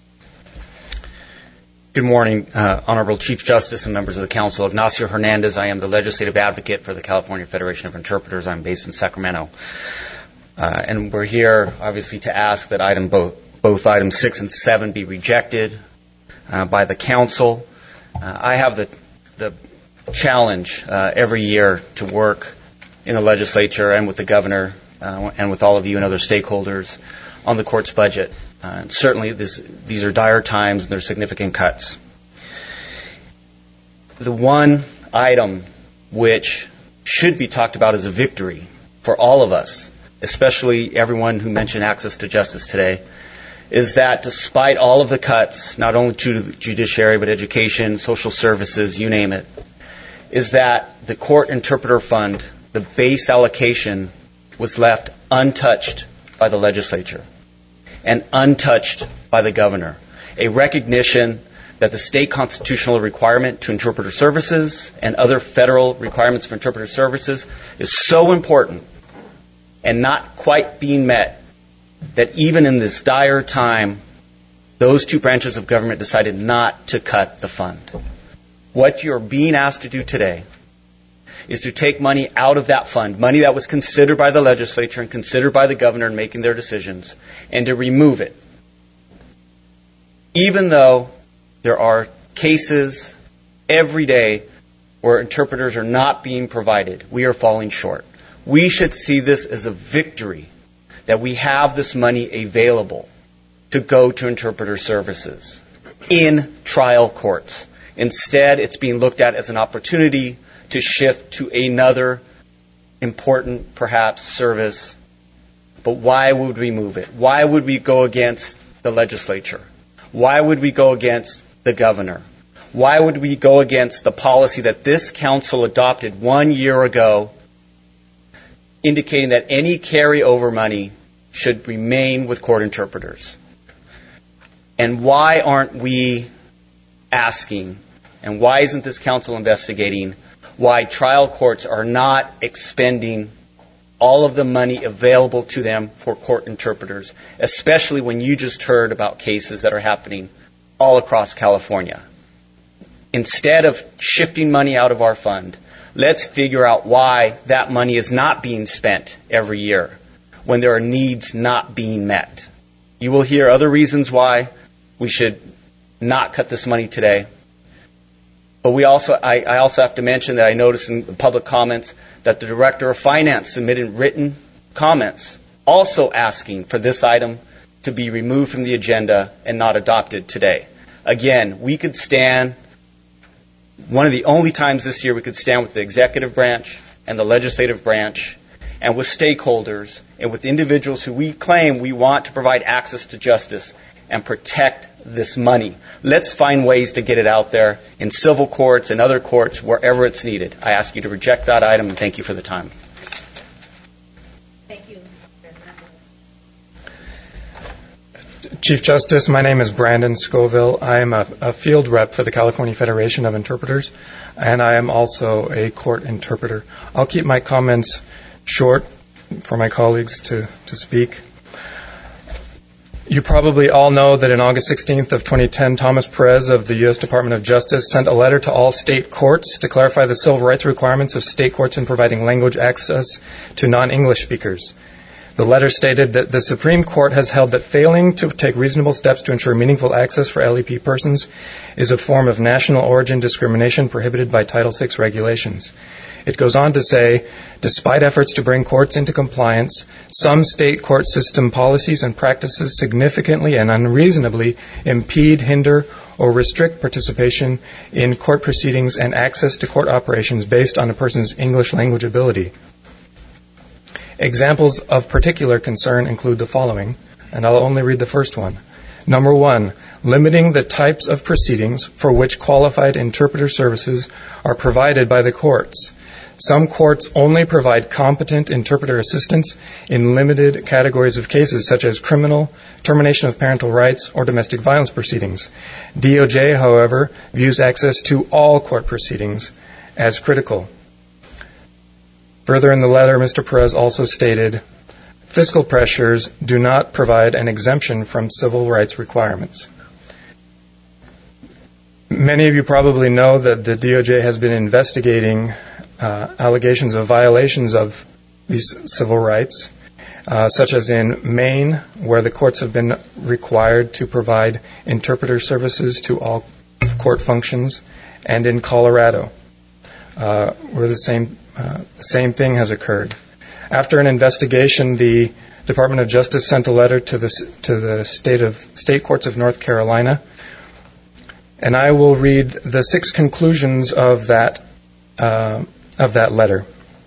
[SPEAKER 12] Good morning, Honorable Chief Justice and members of the Council. Ignacio Hernandez. I am the Legislative Advocate for the California Federation of Interpreters. I'm based in Sacramento. And we're here, obviously, to ask that both items 6 and 7 be rejected by the Council. I have the challenge every year to work in the legislature and with the governor and with all of you and other stakeholders on the court's budget. Certainly, these are dire times and there are significant cuts. The one item which should be talked about as a victory for all of us, especially everyone who mentioned access to justice today, is that despite all of the cuts, not only to the judiciary, but education, social services, you name it, is that the court interpreter fund, the base allocation, was left untouched by the legislature and untouched by the governor. A recognition that the state constitutional requirement to interpreter services and other federal requirements for interpreter services is so important and not quite being met that even in this dire time, those two branches of government decided not to cut the fund. What you're being asked to do today is to take money out of that fund, money that was considered by the legislature and considered by the governor in making their decisions, and to remove it. Even though there are cases every day where interpreters are not being provided, we are falling short. We should see this as a victory that we have this money available to go to interpreter services in trial courts. Instead, it's being looked at as an opportunity to shift to another important, perhaps, service. But why would we move it? Why would we go against the legislature? Why would we go against the governor? Why would we go against the policy that this council adopted 1 year ago, indicating that any carryover money should remain with court interpreters? And why aren't we asking, and why isn't this council investigating, why trial courts are not expending all of the money available to them for court interpreters, especially when you just heard about cases that are happening all across California? Instead of shifting money out of our fund, let's figure out why that money is not being spent every year when there are needs not being met. You will hear other reasons why we should not cut this money today. But I also have to mention that I noticed in the public comments that the Director of Finance submitted written comments also asking for this item to be removed from the agenda and not adopted today. Again, we could stand, one of the only times this year we could stand with the executive branch and the legislative branch and with stakeholders and with individuals who we claim we want to provide access to justice and protect this money. Let's find ways to get it out there in civil courts and other courts wherever it's needed. I ask you to reject that item, and thank you for the time.
[SPEAKER 8] Thank you.
[SPEAKER 13] Chief Justice, my name is Brandon Scoville. I am a field rep for the California Federation of Interpreters, and I am also a court interpreter. I'll keep my comments short for my colleagues to speak. You probably all know that on August 16th of 2010, Thomas Perez of the U.S. Department of Justice sent a letter to all state courts to clarify the civil rights requirements of state courts in providing language access to non-English speakers. The letter stated that the Supreme Court has held that failing to take reasonable steps to ensure meaningful access for LEP persons is a form of national origin discrimination prohibited by Title VI regulations. It goes on to say, despite efforts to bring courts into compliance, some state court system policies and practices significantly and unreasonably impede, hinder, or restrict participation in court proceedings and access to court operations based on a person's English language ability. Examples of particular concern include the following, and I'll only read the first one. Number 1, limiting the types of proceedings for which qualified interpreter services are provided by the courts. Some courts only provide competent interpreter assistance in limited categories of cases, such as criminal, termination of parental rights, or domestic violence proceedings. DOJ, however, views access to all court proceedings as critical. Further in the letter, Mr. Perez also stated, fiscal pressures do not provide an exemption from civil rights requirements. Many of you probably know that the DOJ has been investigating allegations of violations of these civil rights, such as in Maine, where the courts have been required to provide interpreter services to all court functions, and in Colorado, where the same thing has occurred. After an investigation, the Department of Justice sent a letter to the state courts of North Carolina, and I will read the 6 conclusions of that letter.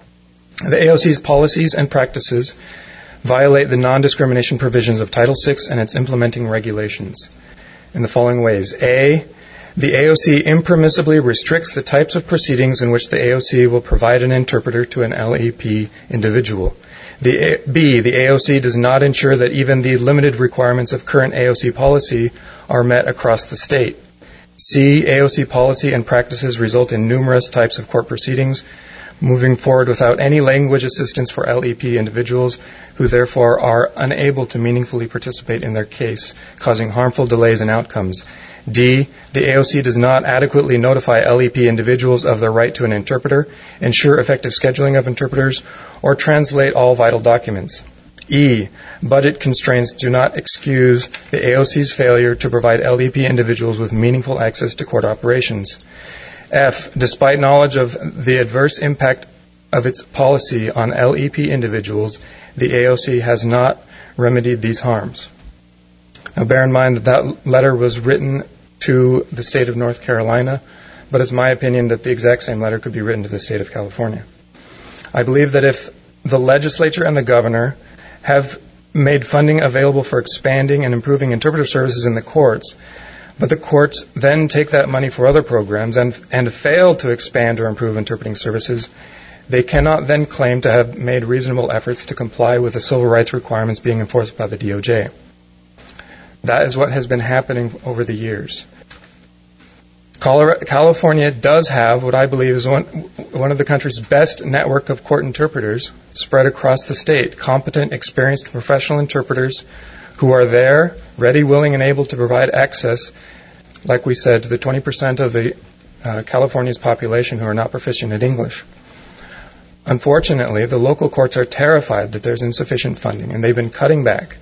[SPEAKER 13] The AOC's policies and practices violate the non-discrimination provisions of Title VI and its implementing regulations in the following ways. A, the AOC impermissibly restricts the types of proceedings in which the AOC will provide an interpreter to an LEP individual. B, the AOC does not ensure that even the limited requirements of current AOC policy are met across the state. C, AOC policy and practices result in numerous types of court proceedings moving forward without any language assistance for LEP individuals who therefore are unable to meaningfully participate in their case, causing harmful delays in outcomes. D, the AOC does not adequately notify LEP individuals of their right to an interpreter, ensure effective scheduling of interpreters, or translate all vital documents. E, budget constraints do not excuse the AOC's failure to provide LEP individuals with meaningful access to court operations. F, despite knowledge of the adverse impact of its policy on LEP individuals, the AOC has not remedied these harms. Now bear in mind that that letter was written to the state of North Carolina, but it's my opinion that the exact same letter could be written to the state of California. I believe that if the legislature and the governor have made funding available for expanding and improving interpreter services in the courts, but the courts then take that money for other programs and fail to expand or improve interpreting services, they cannot then claim to have made reasonable efforts to comply with the civil rights requirements being enforced by the DOJ. That is what has been happening over the years. California does have what I believe is one of the country's best network of court interpreters spread across the state, competent, experienced professional interpreters who are there, ready, willing, and able to provide access, like we said, to the 20% of the California's population who are not proficient in English. Unfortunately, the local courts are terrified that there's insufficient funding, and they've been cutting back,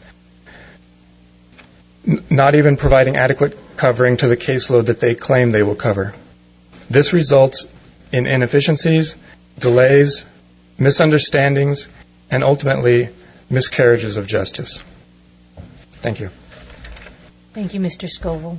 [SPEAKER 13] not even providing adequate covering to the caseload that they claim they will cover. This results in inefficiencies, delays, misunderstandings, and ultimately miscarriages of justice. Thank you.
[SPEAKER 1] Thank you, Mr. Scoville.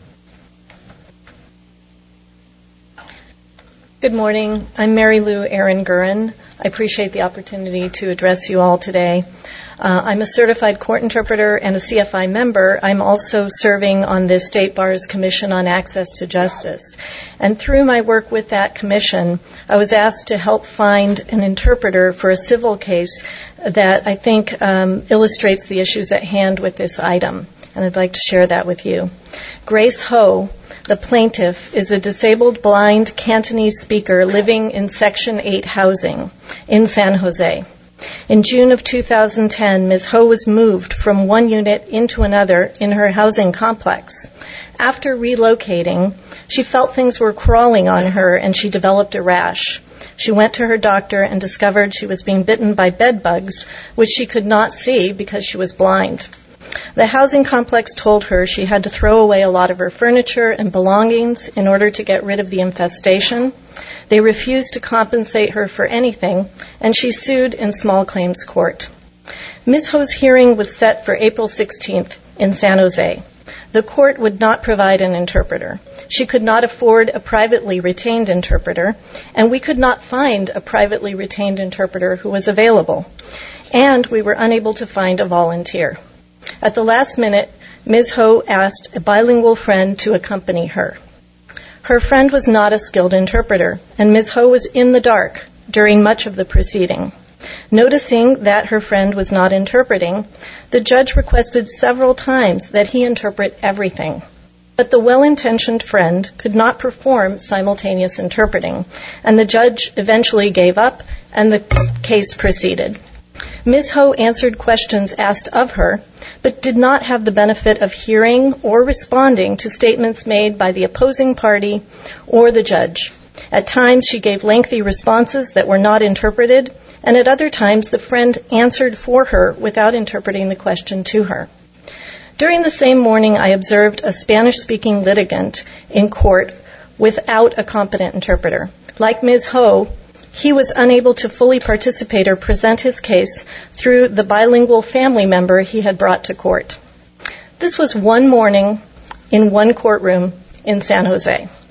[SPEAKER 8] Good morning. I'm Mary Lou Aaron Gurin. I appreciate the opportunity to address you all today. I'm a certified court interpreter and a CFI member. I'm also serving on the State Bar's Commission on Access to Justice. And through my work with that commission, I was asked to help find an interpreter for a civil case that I think illustrates the issues at hand with this item. And I'd like to share that with you. Grace Ho, the plaintiff, is a disabled blind Cantonese speaker living in Section 8 housing in San Jose. In June of 2010, Ms. Ho was moved from one unit into another in her housing complex. After relocating, she felt things were crawling on her and she developed a rash. She went to her doctor and discovered she was being bitten by bed bugs, which she could not see because she was blind. The housing complex told her she had to throw away a lot of her furniture and belongings in order to get rid of the infestation. They refused to compensate her for anything, and she sued in small claims court. Ms. Ho's hearing was set for April 16th in San Jose. The court would not provide an interpreter. She could not afford a privately retained interpreter, and we could not find a privately retained interpreter who was available. And we were unable to find a volunteer. At the last minute, Ms. Ho asked a bilingual friend to accompany her. Her friend was not a skilled interpreter, and Ms. Ho was in the dark during much of the proceeding. Noticing that her friend was not interpreting, the judge requested several times that he interpret everything. But the well-intentioned friend could not perform simultaneous interpreting, and the judge eventually gave up, and the case proceeded. Ms. Ho answered questions asked of her, but did not have the benefit of hearing or responding to statements made by the opposing party or the judge. At times, she gave lengthy responses that were not interpreted, and at other times, the friend answered for her without interpreting the question to her. During the same morning, I observed a Spanish-speaking litigant in court without a competent interpreter. Like Ms. Ho, he was unable to fully participate or present his case through the bilingual family member he had brought to court. This was one morning in one courtroom in San Jose.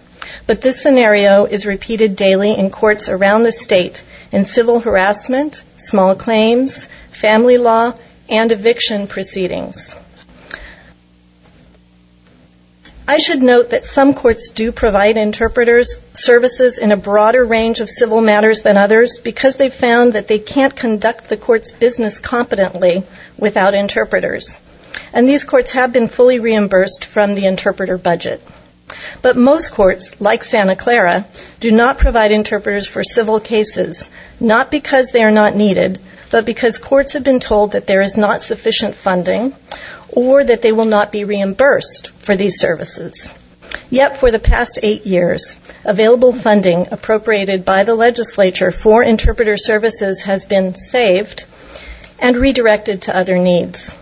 [SPEAKER 14] But this scenario is repeated daily in courts around the state in civil harassment, small claims, family law, and eviction proceedings. I should note that some courts do provide interpreters services in a broader range of civil matters than others because they've found that they can't conduct the court's business competently without interpreters. And these courts have been fully reimbursed from the interpreter budget. But most courts, like Santa Clara, do not provide interpreters for civil cases, not because they are not needed, but because courts have been told that there is not sufficient funding or that they will not be reimbursed for these services. Yet for the past 8 years, available funding appropriated by the legislature for interpreter services has been saved and redirected to other needs.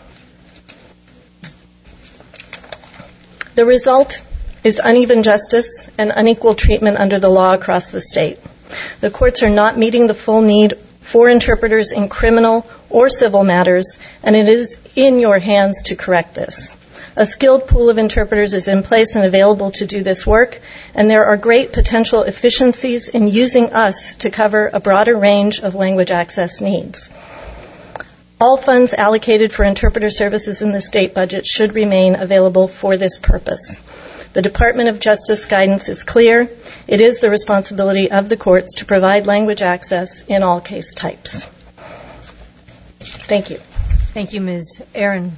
[SPEAKER 14] The result is uneven justice and unequal treatment under the law across the state. The courts are not meeting the full need for interpreters in criminal or civil matters, and it is in your hands to correct this. A skilled pool of interpreters is in place and available to do this work, and there are great potential efficiencies in using us to cover a broader range of language access needs. All funds allocated for interpreter services in the state budget should remain available for this purpose. The Department of Justice guidance is clear. It is the responsibility of the courts to provide language access in all case types. Thank you.
[SPEAKER 1] Thank you, Ms. Aaron.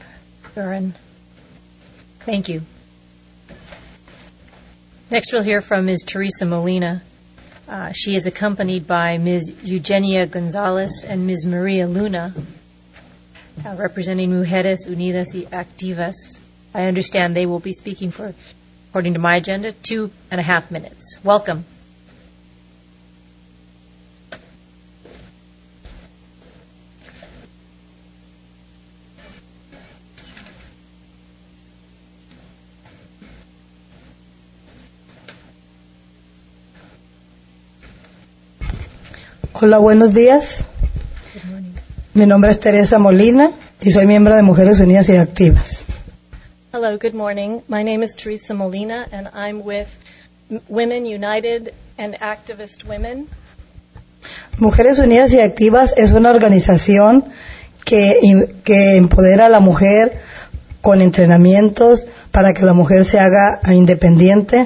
[SPEAKER 1] Thank you. Next, we'll hear from Ms. Teresa Molina. She is accompanied by Ms. Eugenia Gonzalez and Ms. Maria Luna, representing Mujeres Unidas y Activas. I understand they will be speaking for, according to my agenda, 2.5 minutes. Welcome.
[SPEAKER 15] Hola, buenos días. Mi nombre es Teresa Molina y soy miembro de Mujeres Unidas y Activas.
[SPEAKER 14] Hello, good morning. My name is Teresa Molina, and I'm with Women United and Activist Women.
[SPEAKER 15] Mujeres Unidas y Activas es una organización que empodera a la mujer con entrenamientos para que la mujer se haga independiente.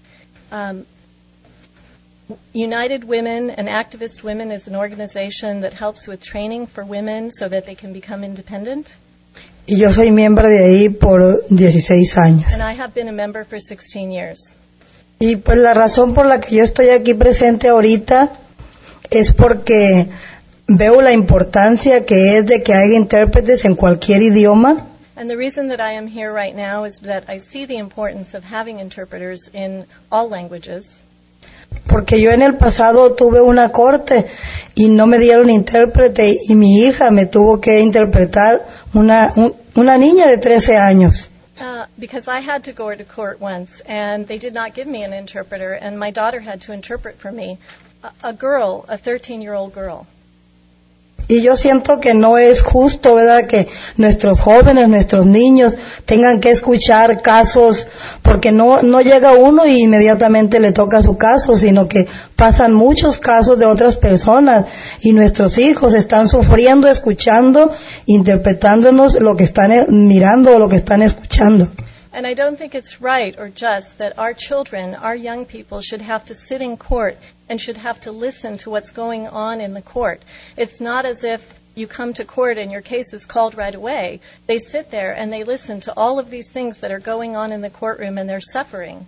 [SPEAKER 14] United Women and Activist Women is an organization that helps with training for women so that they can become independent.
[SPEAKER 15] Y yo soy miembro de ahí por 16 años.
[SPEAKER 14] And I have been a member for 16 years.
[SPEAKER 15] Y pues la razón por la que yo estoy aquí presente ahorita es porque veo la importancia que es de que haya intérpretes en cualquier idioma.
[SPEAKER 14] And the reason that I am here right now is that I see the importance of having interpreters in all languages.
[SPEAKER 15] Porque yo en el pasado tuve una corte y no me dieron intérprete y mi hija me tuvo que interpretar una niña de 13 años.
[SPEAKER 14] Because I had to go to court once and they did not give me an interpreter and my daughter had to interpret for me, a 13-year-old girl.
[SPEAKER 15] Y yo siento que no es justo, ¿verdad?, que nuestros jóvenes, nuestros niños tengan que escuchar casos, porque no llega uno y inmediatamente le toca su caso, sino que pasan muchos casos de otras personas y nuestros hijos están sufriendo, escuchando, interpretándonos lo que están mirando o lo que están escuchando.
[SPEAKER 14] And I don't think it's right or just that our children, our young people, should have to sit in court and should have to listen to what's going on in the court. It's not as if you come to court and your case is called right away. They sit there and they listen to all of these things that are going on in the courtroom and they're suffering.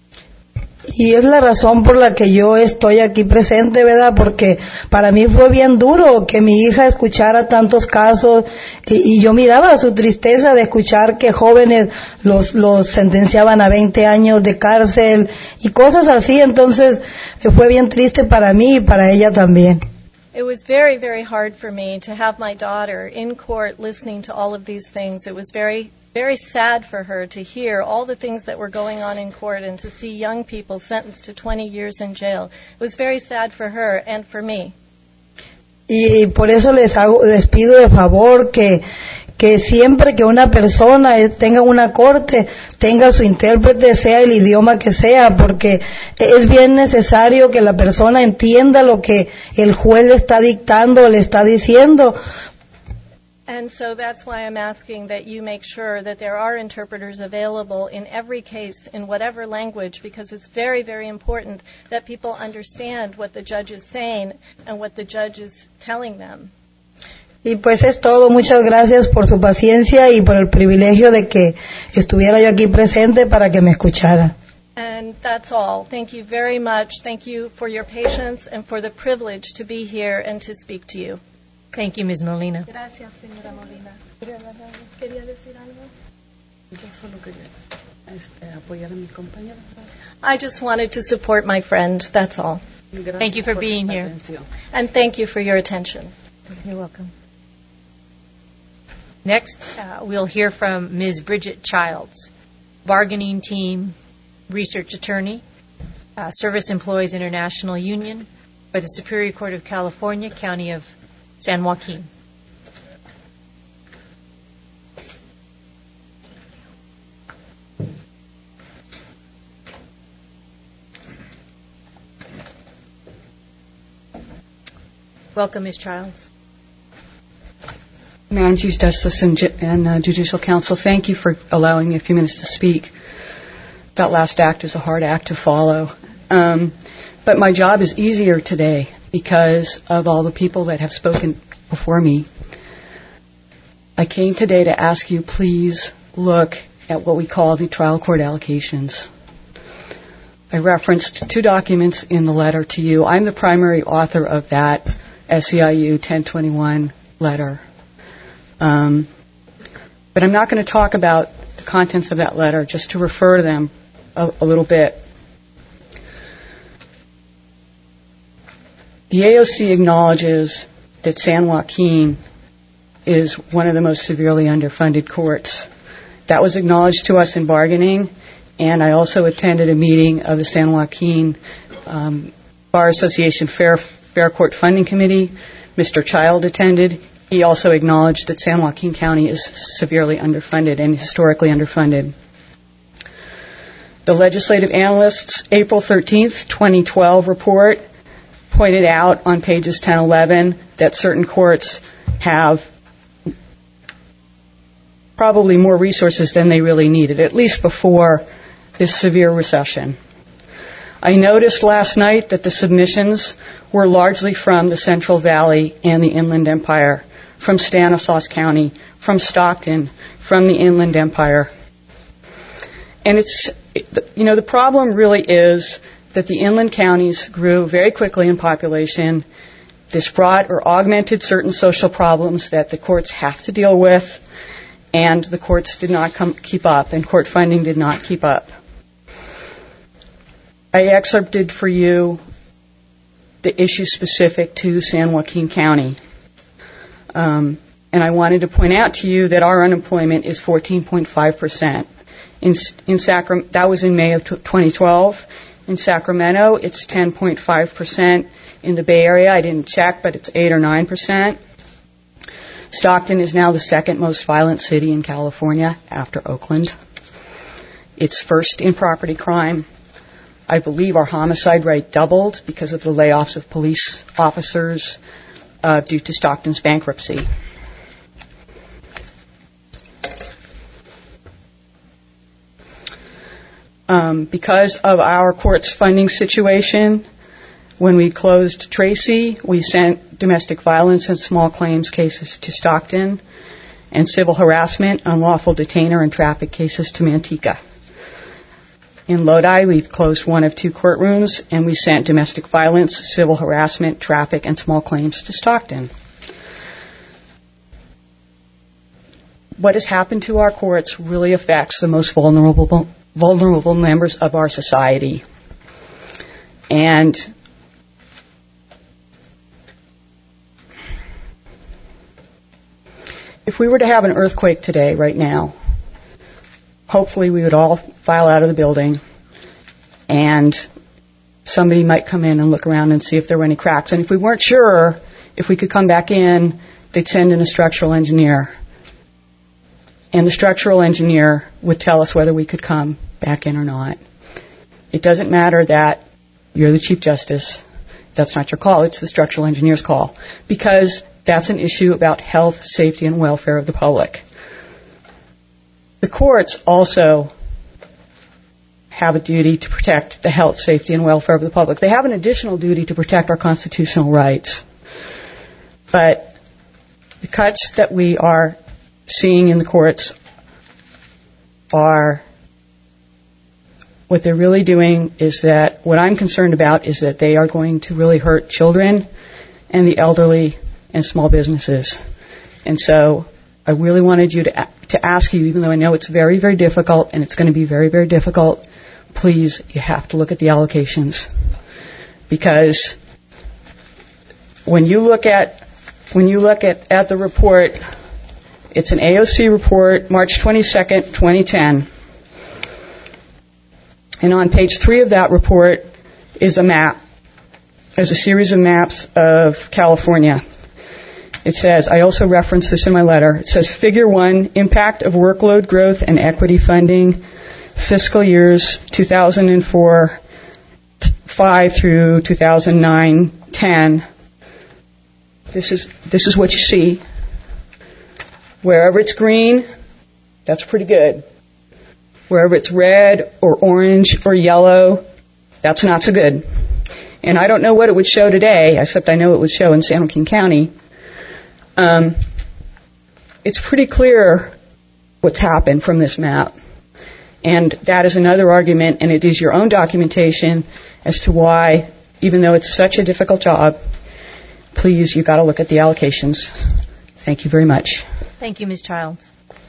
[SPEAKER 15] Y es la razón por la que yo estoy aquí presente, ¿verdad? Porque para mí fue bien duro que mi hija escuchara tantos casos y yo miraba su tristeza de escuchar que jóvenes los sentenciaban a 20 años de cárcel y cosas así. Entonces fue bien triste para mí y para ella también.
[SPEAKER 14] It was very, very hard for me to have my daughter in court listening to all of these things. It was very, very sad for her to hear all the things that were going on in court and to see young people sentenced to 20 years in jail. It was very sad for her and for me.
[SPEAKER 15] Y por eso les pido de favor que que siempre que una persona tenga una corte, tenga su intérprete, sea el idioma que sea, porque es bien necesario que la persona entienda lo que el juez le está dictando o le está diciendo.
[SPEAKER 14] And so that's why I'm asking that you make sure that there are interpreters available in every case in whatever language, because it's very, very important that people understand what the judge is saying and what the judge is telling them.
[SPEAKER 15] Y pues es todo. Muchas gracias por su paciencia y por el privilegio de que estuviera yo aquí presente para que me escuchara.
[SPEAKER 14] And that's all. Thank you very much. Thank you for your patience and for the privilege to be here and to speak to you.
[SPEAKER 1] Thank you, Ms. Molina.
[SPEAKER 14] Gracias, señora Molina. ¿Quería decir algo?
[SPEAKER 16] Yo solo quería apoyar a mi compañera.
[SPEAKER 14] I just wanted to support my friend, that's all.
[SPEAKER 1] Thank you for being here.
[SPEAKER 14] And thank you for your attention.
[SPEAKER 1] You're welcome. Next, we'll hear from Ms. Bridget Childs, bargaining team research attorney, Service Employees International Union for the Superior Court of California, County of San Joaquin. Welcome, Ms. Childs.
[SPEAKER 16] Madam Chief Justice and Judicial Council, thank you for allowing me a few minutes to speak. That last act is a hard act to follow. But my job is easier today because of all the people that have spoken before me. I came today to ask you, please look at what we call the trial court allocations. I referenced 2 documents in the letter to you. I'm the primary author of that SEIU 1021 letter. But I'm not going to talk about the contents of that letter, just to refer to them a little bit. The AOC acknowledges that San Joaquin is one of the most severely underfunded courts. That was acknowledged to us in bargaining, and I also attended a meeting of the San Joaquin Bar Association Fair Court Funding Committee. Mr. Child attended. He also acknowledged that San Joaquin County is severely underfunded and historically underfunded. The Legislative Analyst's April 13th, 2012 report pointed out on pages 10, 11 that certain courts have probably more resources than they really needed, at least before this severe recession. I noticed last night that the submissions were largely from the Central Valley and the Inland Empire, from Stanislaus County, from Stockton, from the Inland Empire. And the problem really is that the inland counties grew very quickly in population. This brought or augmented certain social problems that the courts have to deal with, and the courts did not keep up, and court funding did not keep up. I excerpted for you the issue specific to San Joaquin County. And I wanted to point out to you that our unemployment is 14.5%. That was in May of 2012. In Sacramento, it's 10.5%. In the Bay Area, I didn't check, but it's 8 or 9%. Stockton is now the second most violent city in California after Oakland. It's first in property crime. I believe our homicide rate doubled because of the layoffs of police officers due to Stockton's bankruptcy. Because of our court's funding situation, when we closed Tracy, we sent domestic violence and small claims cases to Stockton, and civil harassment, unlawful detainer, and traffic cases to Manteca. In Lodi, we've closed one of 2 courtrooms, and we sent domestic violence, civil harassment, traffic, and small claims to Stockton. What has happened to our courts really affects the most vulnerable members of our society. And if we were to have an earthquake today, right now, hopefully we would all file out of the building and somebody might come in and look around and see if there were any cracks. And if we weren't sure if we could come back in, they'd send in a structural engineer. and the structural engineer would tell us whether we could come back in or not. It doesn't matter that you're the Chief Justice. That's not your call. It's the structural engineer's call, because that's an issue about health, safety, and welfare of the public. The courts also have a duty to protect the health, safety, and welfare of the public. They have an additional duty to protect our constitutional rights. But the cuts that we are seeing in the courts are, what they're really doing is that, what I'm concerned about is that they are going to really hurt children and the elderly and small businesses. And so I really wanted you to ask you, even though I know it's very, very difficult, and it's going to be very, very difficult, please, you have to look at the allocations. Because when you look at the report, it's an AOC report, March 22nd, 2010. And on page 3 of that report is a map. There's a series of maps of California. It says, I also referenced this in my letter, it says Figure 1, Impact of Workload Growth and Equity Funding, fiscal years 2004-5 through 2009-10. This is what you see. Wherever it's green, that's pretty good. Wherever it's red or orange or yellow, that's not so good. And I don't know what it would show today, except I know it would show in San Joaquin County. It's pretty clear what's happened from this map. And that is another argument, and it is your own documentation as to why, even though it's such a difficult job, please, you've got to look at the allocations. Thank you very much.
[SPEAKER 1] Thank you, Ms. Childs.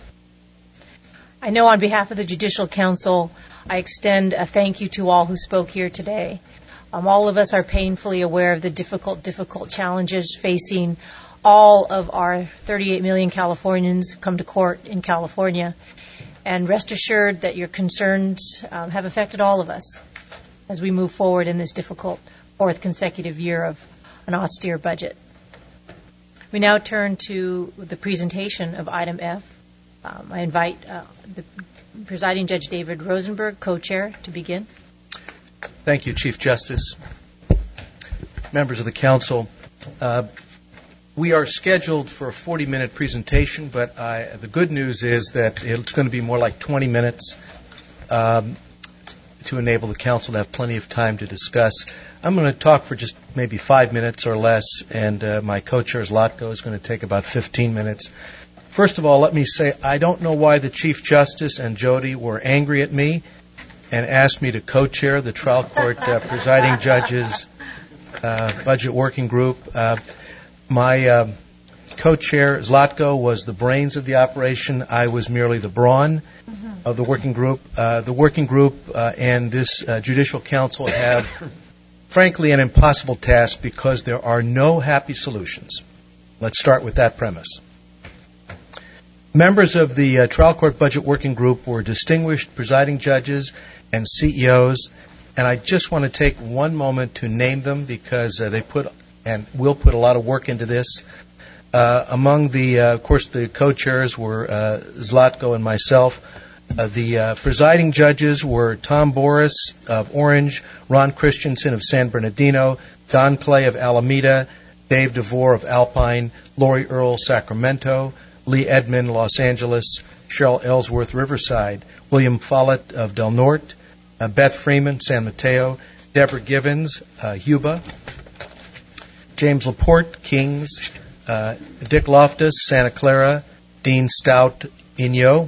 [SPEAKER 1] I know on behalf of the Judicial Council, I extend a thank you to all who spoke here today. All of us are painfully aware of the difficult challenges facing all of our 38 million Californians come to court in California. And rest assured that your concerns have affected all of us as we move forward in this difficult fourth consecutive year of an austere budget. We now turn to the presentation of item F. I invite the presiding Judge David Rosenberg, co-chair, to begin.
[SPEAKER 17] Thank you, Chief Justice. Members of the council, we are scheduled for a 40-minute presentation, but the good news is that it's going to be more like 20 minutes to enable the council to have plenty of time to discuss. I'm going to talk for just maybe 5 minutes or less, and my co-chair, Zlatko, is going to take about 15 minutes. First of all, let me say I don't know why the Chief Justice and Jody were angry at me and asked me to co-chair the trial court presiding judge's budget working group. My co-chair, Zlatko, was the brains of the operation. I was merely the brawn of the working group. The working group and this Judicial Council have, frankly, an impossible task because there are no happy solutions. Let's start with that premise. Members of the trial court budget working group were distinguished presiding judges and CEOs, and I just want to take one moment to name them because they put and will put a lot of work into this. Among the, of course, the co-chairs were Zlatko and myself. The presiding judges were Tom Boris of Orange, Ron Christensen of San Bernardino, Don Clay of Alameda, Dave DeVore of Alpine, Lori Earle, Sacramento, Lee Edmond, Los Angeles, Cheryl Ellsworth, Riverside, William Follett of Del Norte, Beth Freeman, San Mateo, Deborah Givens, Yuba, James Laporte, Kings, Dick Loftus, Santa Clara, Dean Stout, Inyo,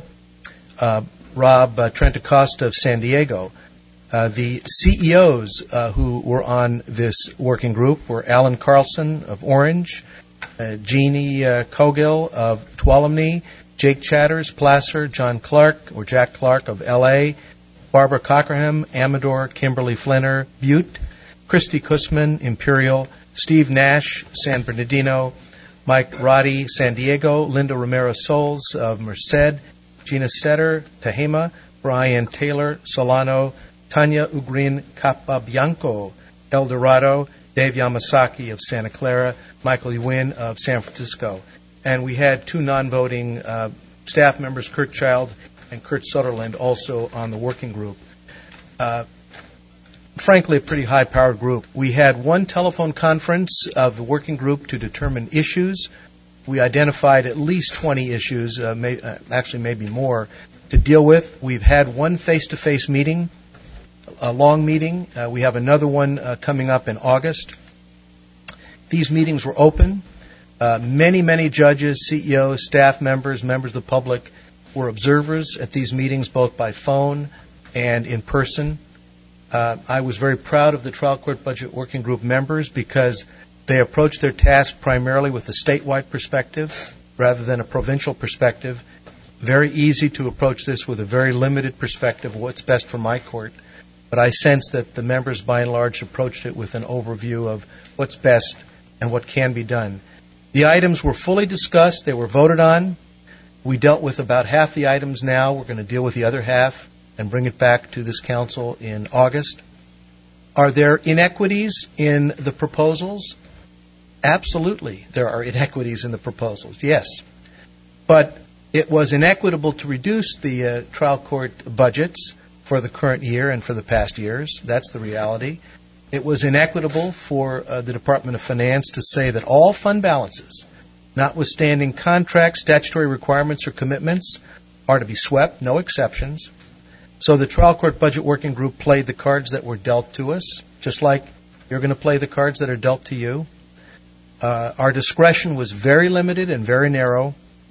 [SPEAKER 17] Rob Trentacosta of San Diego. The CEOs who were on this working group were Alan Carlson of Orange, Jeannie Cogill of Tuolumne, Jake Chatters, Placer, John Clark, or Jack Clark of L.A., Barbara Cockerham, Amador, Kimberly Flinner, Butte, Christy Kussman, Imperial, Steve Nash, San Bernardino, Mike Roddy, San Diego, Linda Romero Soles of Merced, Gina Setter, Tehama, Brian Taylor, Solano, Tanya Ugrin Capabianco, El Dorado, Dave Yamasaki of Santa Clara, Michael Ewin of San Francisco. And we had two non-voting staff members, Kurt Child and Kurt Sutherland, also on the working group. Frankly, a pretty high-powered group. We had one telephone conference of the working group to determine issues. We identified at least 20 issues, actually maybe more, to deal with. We've had one face-to-face meeting, a long meeting. We have another one coming up in August. These meetings were open. Many judges, CEOs, staff members, members of the public were observers at these meetings, both by phone and in person. I was very proud of the Trial Court Budget Working Group members because they approached their task primarily with a statewide perspective rather than a provincial perspective. Very easy to approach this with a very limited perspective of what's best for my court. But I sense that the members, by and large, approached it with an overview of what's best and what can be done. The items were fully discussed. They were voted on. We dealt with about half the items now. We're going to deal with the other half and bring it back to this council in August. Are there inequities in the proposals? Absolutely, there are inequities in the proposals, yes. But it was inequitable to reduce the trial court budgets for the current year and for the past years. That's the reality. It was inequitable for the Department of Finance to say that all fund balances, notwithstanding contracts, statutory requirements, or commitments, are to be swept, no exceptions. So the Trial Court Budget Working Group played the cards that were dealt to us, just like you're going to play the cards that are dealt to you. Our discretion was very limited and very narrow.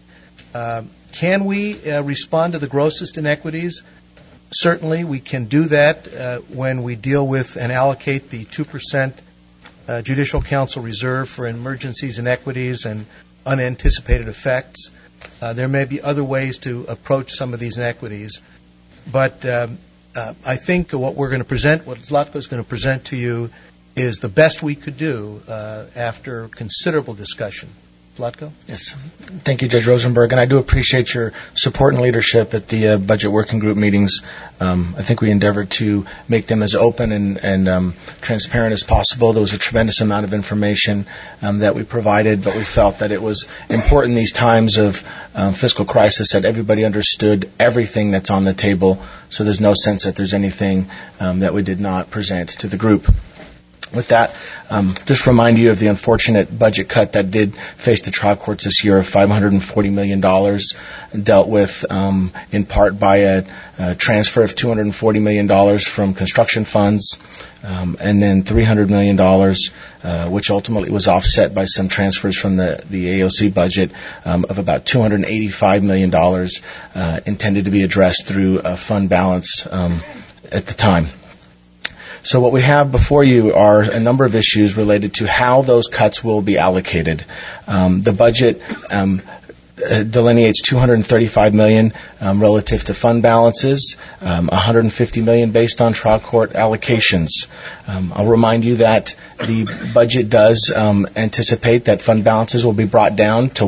[SPEAKER 17] Can we respond to the grossest inequities? Certainly, we can do that when we deal with and allocate the 2% Judicial Council reserve for emergencies, inequities, and unanticipated effects. There may be other ways to approach some of these inequities. But I think what we're going to present, what Zlatko is going to present to you, is the best we could do after considerable discussion. Zlatko?
[SPEAKER 18] Yes. Thank you, Judge Rosenberg. And I do appreciate your support and leadership at the Budget Working Group meetings. I think we endeavored to make them as open and transparent as possible. There was a tremendous amount of information that we provided, but we felt that it was important in these times of fiscal crisis that everybody understood everything that's on the table, so there's no sense that there's anything that we did not present to the group. With that, just remind you of the unfortunate budget cut that did face the trial courts this year of $540 million, dealt with in part by a transfer of $240 million from construction funds, and then $300 million, which ultimately was offset by some transfers from the AOC budget of about $285 million intended to be addressed through a fund balance at the time. So what we have before you are a number of issues related to how those cuts will be allocated. The budget delineates $235 million relative to fund balances, $150 million based on trial court allocations. I'll remind you that the budget does anticipate that fund balances will be brought down to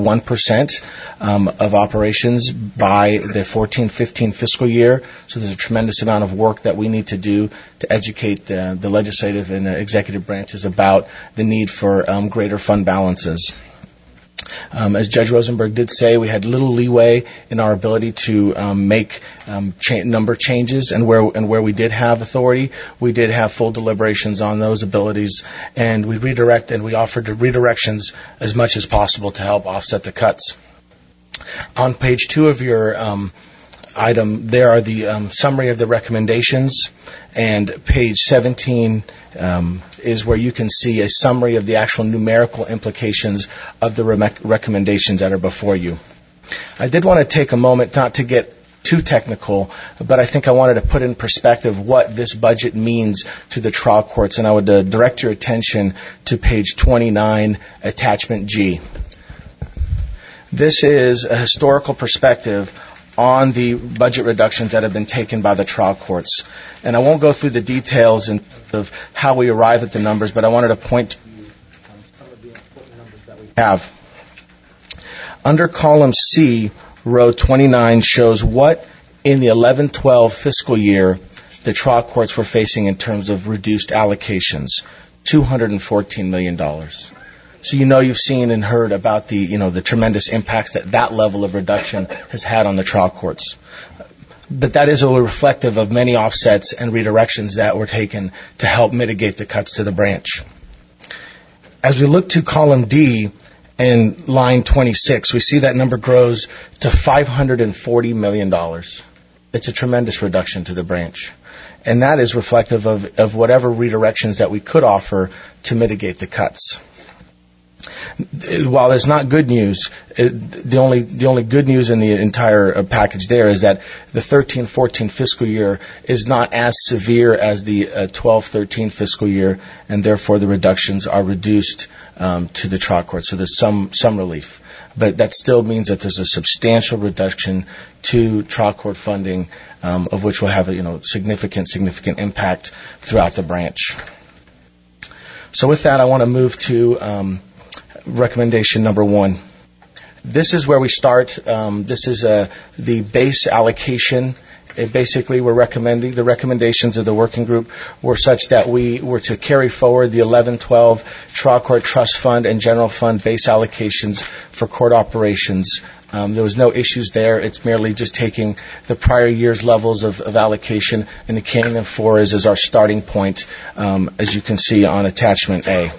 [SPEAKER 18] 1% of operations by the 14-15 fiscal year. So there's a tremendous amount of work that we need to do to educate the legislative and executive branches about the need for greater fund balances. As Judge Rosenberg did say, we had little leeway in our ability to make number changes, and where we did have authority, we did have full deliberations on those abilities, and we offered redirections as much as possible to help offset the cuts. On page 2 of your item, there are the summary of the recommendations, and page 17 is where you can see a summary of the actual numerical implications of the recommendations that are before you. I did want to take a moment not to get too technical, but I think I wanted to put in perspective what this budget means to the trial courts, and I would direct your attention to page 29, attachment G. This is a historical perspective on the budget reductions that have been taken by the trial courts. And I won't go through the details of how we arrive at the numbers, but I wanted to point to some of the important numbers that we have. Under column C, row 29 shows what in the 11-12 fiscal year the trial courts were facing in terms of reduced allocations, $214 million. So you've seen and heard about the tremendous impacts that level of reduction has had on the trial courts. But that is reflective of many offsets and redirections that were taken to help mitigate the cuts to the branch. As we look to column D in line 26, we see that number grows to $540 million. It's a tremendous reduction to the branch. And that is reflective of whatever redirections that we could offer to mitigate the cuts. While there's not good news, the only good news in the entire package there is that the 13-14 fiscal year is not as severe as the 12-13 fiscal year, and therefore the reductions are reduced to the trial court. So there's some relief. But that still means that there's a substantial reduction to trial court funding, of which will have a significant impact throughout the branch. So with that, I want to move to recommendation number 1. This is where we start. This is the base allocation. Basically, the recommendations of the working group were such that we were to carry forward the 11-12 trial court trust fund and general fund base allocations for court operations. There was no issues there. It's merely just taking the prior year's levels of allocation and carrying them forward as our starting point, as you can see on attachment A.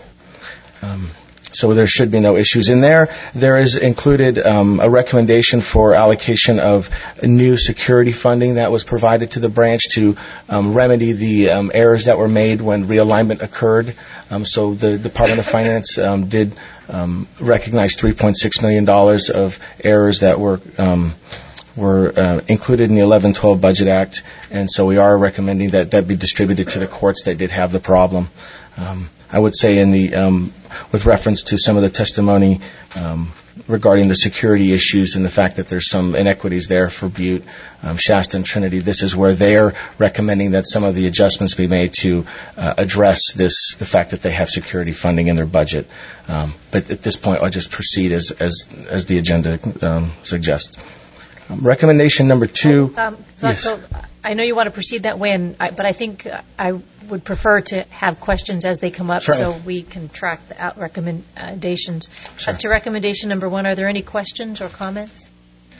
[SPEAKER 18] So there should be no issues in there. There is included a recommendation for allocation of new security funding that was provided to the branch to remedy the errors that were made when realignment occurred. So the Department of Finance did recognize $3.6 million of errors that were included in the 11-12 Budget Act, and so we are recommending that be distributed to the courts that did have the problem. I would say with reference to some of the testimony regarding the security issues and the fact that there's some inequities there for Butte, Shasta, and Trinity, this is where they're recommending that some of the adjustments be made to address the fact that they have security funding in their budget. But at this point, I'll just proceed as the agenda suggests. Recommendation number 2. Yes.
[SPEAKER 1] So I know you want to proceed that way, but I think I would prefer to have questions as they come up. Certainly. So we can track the recommendations. Sure. As to recommendation number 1, are there any questions or comments?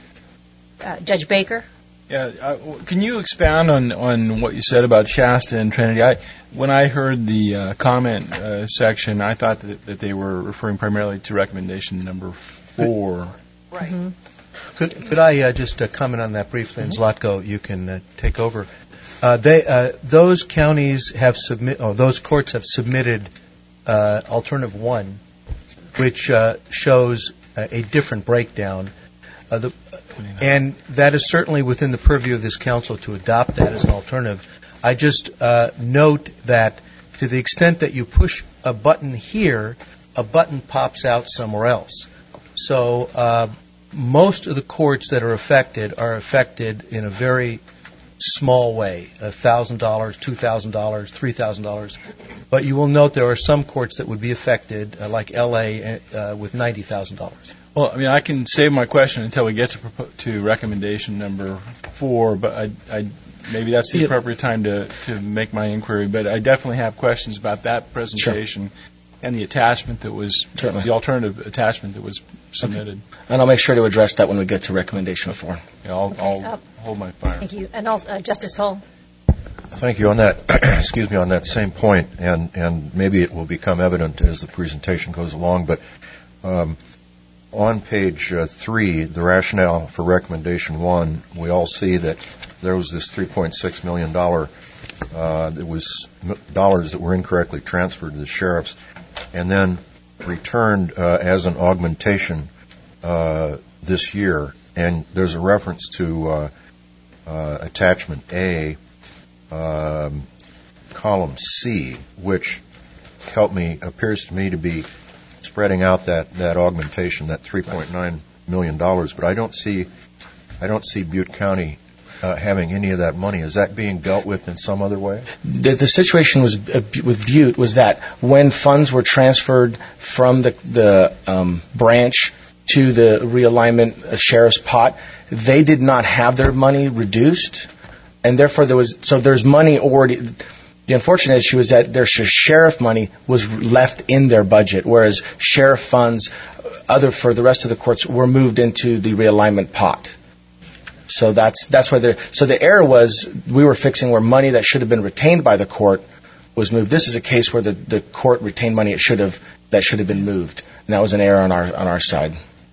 [SPEAKER 1] Judge Baker?
[SPEAKER 19] Yeah, can you expound on what you said about Shasta and Trinity? When I heard the comment section, I thought that they were referring primarily to recommendation number 4.
[SPEAKER 8] Right.
[SPEAKER 17] Mm-hmm. Could I just comment on that briefly? And Zlatko, you can take over. Those counties have those courts have submitted alternative 1, which shows a different breakdown. And that is certainly within the purview of this council to adopt that as an alternative. I just note that to the extent that you push a button here, a button pops out somewhere else. So most of the courts that are affected in a very small way, $1,000, $2,000, $3,000. But you will note there are some courts that would be affected, like L.A., with $90,000.
[SPEAKER 19] Well, I mean, I can save my question until we get to recommendation number 4, but maybe that's the appropriate time to make my inquiry. But I definitely have questions about that presentation. Sure. And the attachment that was, certainly, the alternative attachment that was submitted.
[SPEAKER 18] Okay. And I'll make sure to address that when we get to recommendation 4.
[SPEAKER 19] Yeah, I'll hold my fire.
[SPEAKER 1] Thank you. And also, Justice Hull.
[SPEAKER 20] Thank you on that. Excuse me, on that same point, and maybe it will become evident as the presentation goes along. But on page 3, the rationale for recommendation 1, we all see that there was this $3.6 million. It was dollars that were incorrectly transferred to the sheriffs, and then returned as an augmentation this year. And there's a reference to attachment A, column C, which appears to me to be spreading out that augmentation, that $3.9 million. But I don't see Butte County having any of that money. Is that being dealt with in some other way?
[SPEAKER 18] The situation with Butte was that when funds were transferred from the branch to the realignment sheriff's pot, they did not have their money reduced, and therefore there's money already. The unfortunate issue is that their sheriff money was left in their budget, whereas sheriff funds, for the rest of the courts, were moved into the realignment pot. So that's why the error was we were fixing where money that should have been retained by the court was moved. This is a case where the court retained money that should have been moved, and that was an error on our side.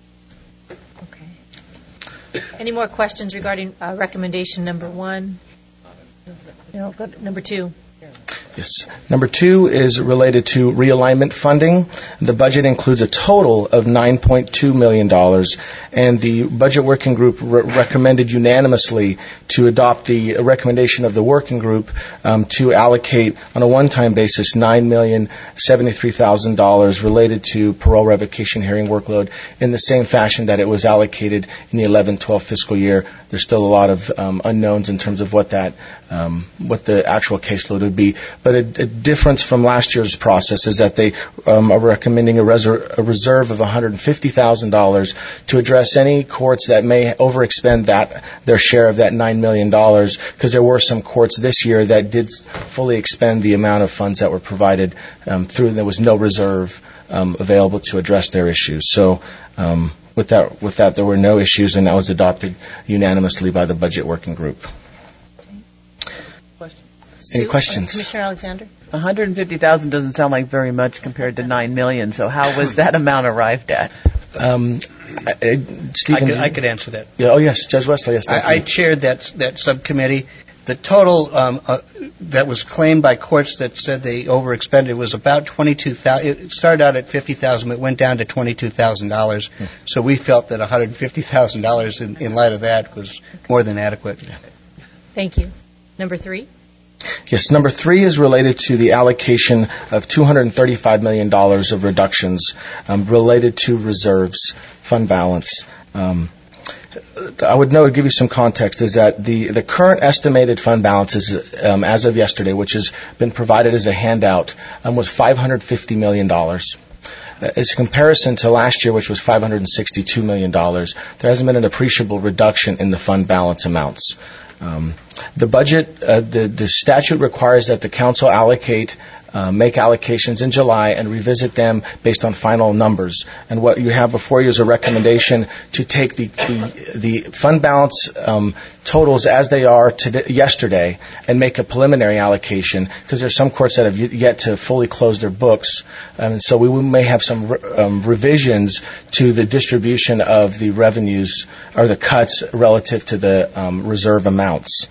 [SPEAKER 1] Okay. Any more questions regarding recommendation number 1? No. Go to number 2.
[SPEAKER 18] Yes. Number 2 is related to realignment funding. The budget includes a total of $9.2 million, and the budget working group recommended unanimously to adopt the recommendation of the working group to allocate on a one-time basis $9,073,000 related to parole revocation hearing workload in the same fashion that it was allocated in the 11-12 fiscal year. There's still a lot of unknowns in terms of what the actual caseload would be. But a difference from last year's process is that they are recommending a reserve of $150,000 to address any courts that may overexpend their share of that $9 million, because there were some courts this year that did fully expend the amount of funds that were provided through. There was no reserve available to address their issues. So with that, there were no issues, and that was adopted unanimously by the budget working group. Any questions?
[SPEAKER 1] Commissioner Alexander?
[SPEAKER 21] $150,000 doesn't sound like very much compared to $9 million. So how was that amount arrived at?
[SPEAKER 18] Stephen,
[SPEAKER 22] I could answer that.
[SPEAKER 18] Yeah, oh yes, Judge Wesley. Yes,
[SPEAKER 22] I chaired that subcommittee. The total that was claimed by courts that said they overexpended was about $22,000. It started out at $50,000, but went down to $22,000. So we felt that $150,000 in light of that was more than adequate.
[SPEAKER 1] Thank you. Number 3.
[SPEAKER 18] Yes, number 3 is related to the allocation of $235 million of reductions related to reserves, fund balance. I would give you some context, is that the current estimated fund balance is, as of yesterday, which has been provided as a handout, was $550 million. As a comparison to last year, which was $562 million, there hasn't been an appreciable reduction in the fund balance amounts. The budget, the statute requires that the council make allocations in July and revisit them based on final numbers. And what you have before you is a recommendation to take the fund balance totals as they are yesterday and make a preliminary allocation, because there's some courts that have yet to fully close their books. And so we may have some revisions to the distribution of the revenues or the cuts relative to the reserve amounts.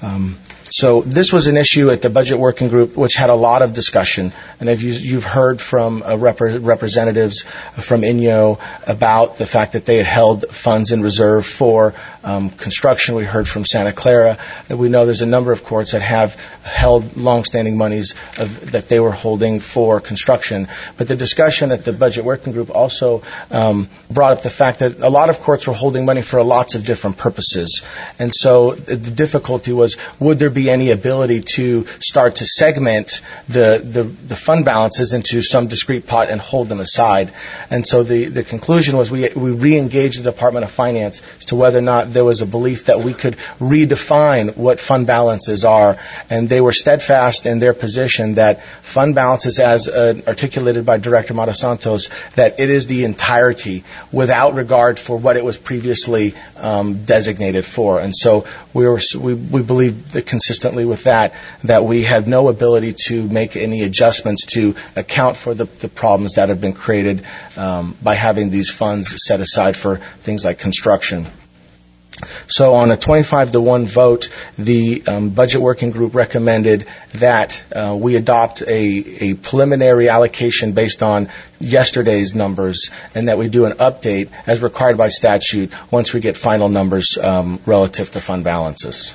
[SPEAKER 18] So this was an issue at the budget working group, which had a lot of discussion. And if you've heard from representatives from INYO about the fact that they had held funds in reserve for construction. We heard from Santa Clara that we know there's a number of courts that have held longstanding monies that they were holding for construction. But the discussion at the budget working group also brought up the fact that a lot of courts were holding money for lots of different purposes. And so the difficulty was, would there be any ability to start to segment the fund balances into some discrete pot and hold them aside? And so the conclusion was we re-engaged the Department of Finance as to whether or not there was a belief that we could redefine what fund balances are. And they were steadfast in their position that fund balances, as articulated by Director Matasantos, that it is the entirety without regard for what it was previously designated for. And so we believe that consistently with that we had no ability to make any adjustments to account for the problems that have been created by having these funds set aside for things like construction. So on a 25-1 vote, the budget working group recommended that we adopt a preliminary allocation based on yesterday's numbers, and that we do an update as required by statute once we get final numbers relative to fund balances.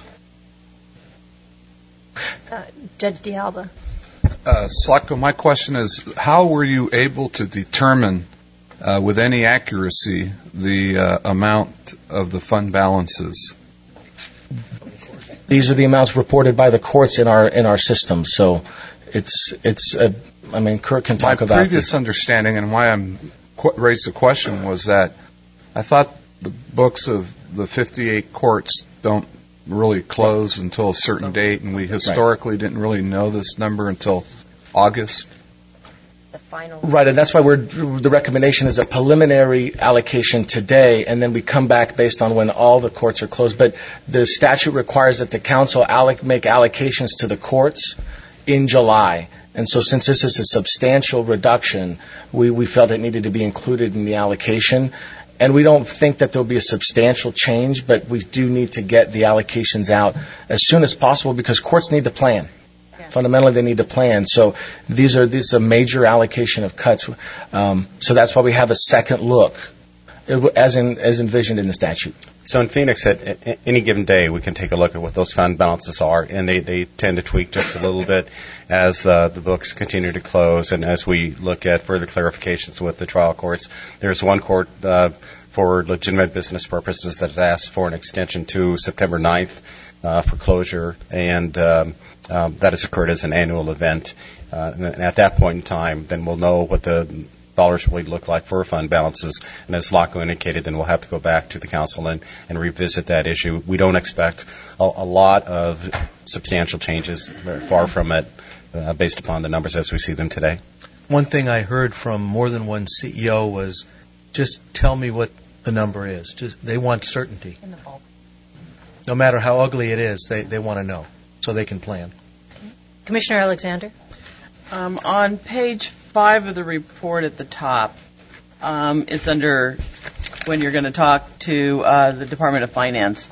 [SPEAKER 1] Judge D'Alba.
[SPEAKER 23] Slatko, my question is, how were you able to determine with any accuracy the amount of the fund balances?
[SPEAKER 18] These are the amounts reported by the courts in our system. So it's Kurt can talk about. My
[SPEAKER 23] previous understanding and why I raised the question was that I thought the books of the 58 courts don't really close until a certain date, and we historically didn't really know this number until August.
[SPEAKER 18] Right, and that's why the recommendation is a preliminary allocation today, and then we come back based on when all the courts are closed. But the statute requires that the council make allocations to the courts in July. And so since this is a substantial reduction, we felt it needed to be included in the allocation. And we don't think that there will be a substantial change, but we do need to get the allocations out as soon as possible because courts need to plan. Fundamentally, they need to plan. So these are a major allocation of cuts. So that's why we have a second look, as envisioned in the statute.
[SPEAKER 12] So in Phoenix, at any given day, we can take a look at what those fund balances are, and they tend to tweak just a little bit as the books continue to close and as we look at further clarifications with the trial courts. There's one court for legitimate business purposes that has asked for an extension to September 9th for closure, and that has occurred as an annual event. And at that point in time, then we'll know what the dollars really look like for fund balances. And as Locko indicated, then we'll have to go back to the council and revisit that issue. We don't expect a lot of substantial changes, far from it, based upon the numbers as we see them today.
[SPEAKER 17] One thing I heard from more than one CEO was, just tell me what the number is. They want certainty. No matter how ugly it is, they want to know so they can plan.
[SPEAKER 1] Commissioner Alexander?
[SPEAKER 21] On page 5 of the report at the top, it's under when you're going to talk to the Department of Finance.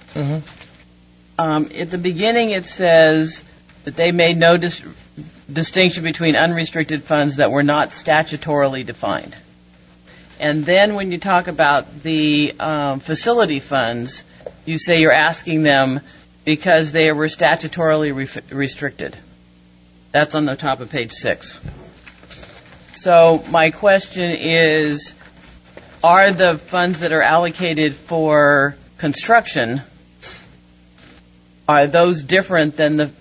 [SPEAKER 21] At the beginning, it says that they made no distinction between unrestricted funds that were not statutorily defined. And then when you talk about the facility funds, you say you're asking them because they were statutorily restricted. That's on the top of page 6. So my question is, are the funds that are allocated for construction, are those different than the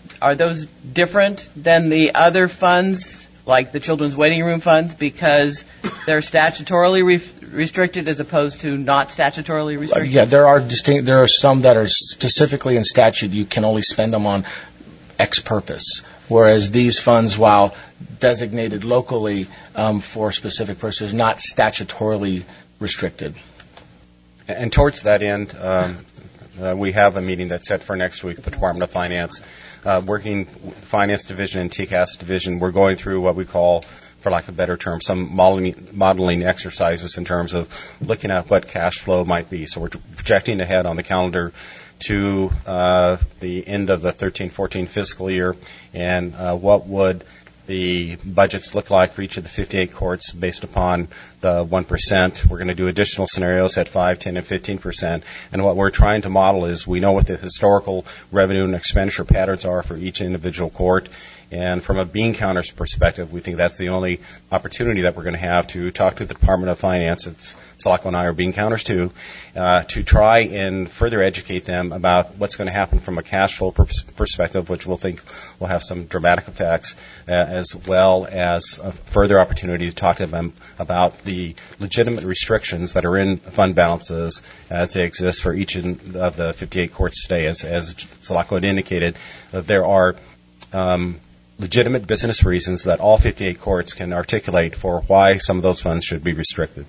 [SPEAKER 21] other funds, like the children's waiting room funds, because they're statutorily restricted as opposed to not statutorily restricted?
[SPEAKER 18] Yeah, there are some that are specifically in statute. You can only spend them on X purpose, whereas these funds, while designated locally for specific purposes, not statutorily restricted.
[SPEAKER 12] And towards that end, we have a meeting that's set for next week with the Department of Finance, working Finance Division and TCAS Division. We're going through what we call, for lack of a better term, some modeling exercises in terms of looking at what cash flow might be. So we're projecting ahead on the calendar to the end of the 13-14 fiscal year, and what would the budgets look like for each of the 58 courts based upon the 1%. We're going to do additional scenarios at 5, 10, and 15%. And what we're trying to model is we know what the historical revenue and expenditure patterns are for each individual court. And from a bean counter's perspective, we think that's the only opportunity that we're going to have to talk to the Department of Finance. Salako and I are bean counters too, to try and further educate them about what's going to happen from a cash flow perspective, which we'll think will have some dramatic effects, as well as a further opportunity to talk to them about the legitimate restrictions that are in fund balances as they exist for each of the 58 courts today. As Salako had indicated, there are legitimate business reasons that all 58 courts can articulate for why some of those funds should be restricted.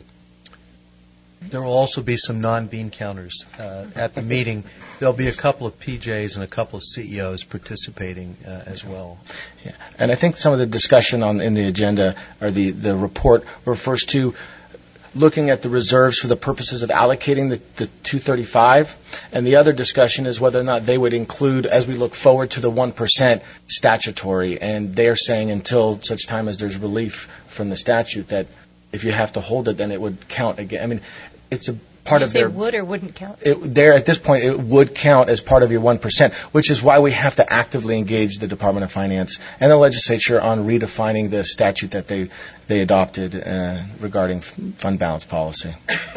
[SPEAKER 17] There will also be some non-bean counters at the meeting. There'll be a couple of PJs and a couple of CEOs participating as well.
[SPEAKER 18] Yeah. And I think some of the discussion in the agenda, or the report, refers to looking at the reserves for the purposes of allocating the 235, and the other discussion is whether or not they would include, as we look forward to the 1% statutory, and they're saying until such time as there's relief from the statute that if you have to hold it, then it would count again. I mean, it's a part of their...
[SPEAKER 1] Did you say would or wouldn't count?
[SPEAKER 18] At this point, it would count as part of your 1%, which is why we have to actively engage the Department of Finance and the legislature on redefining the statute that they adopted regarding fund balance policy.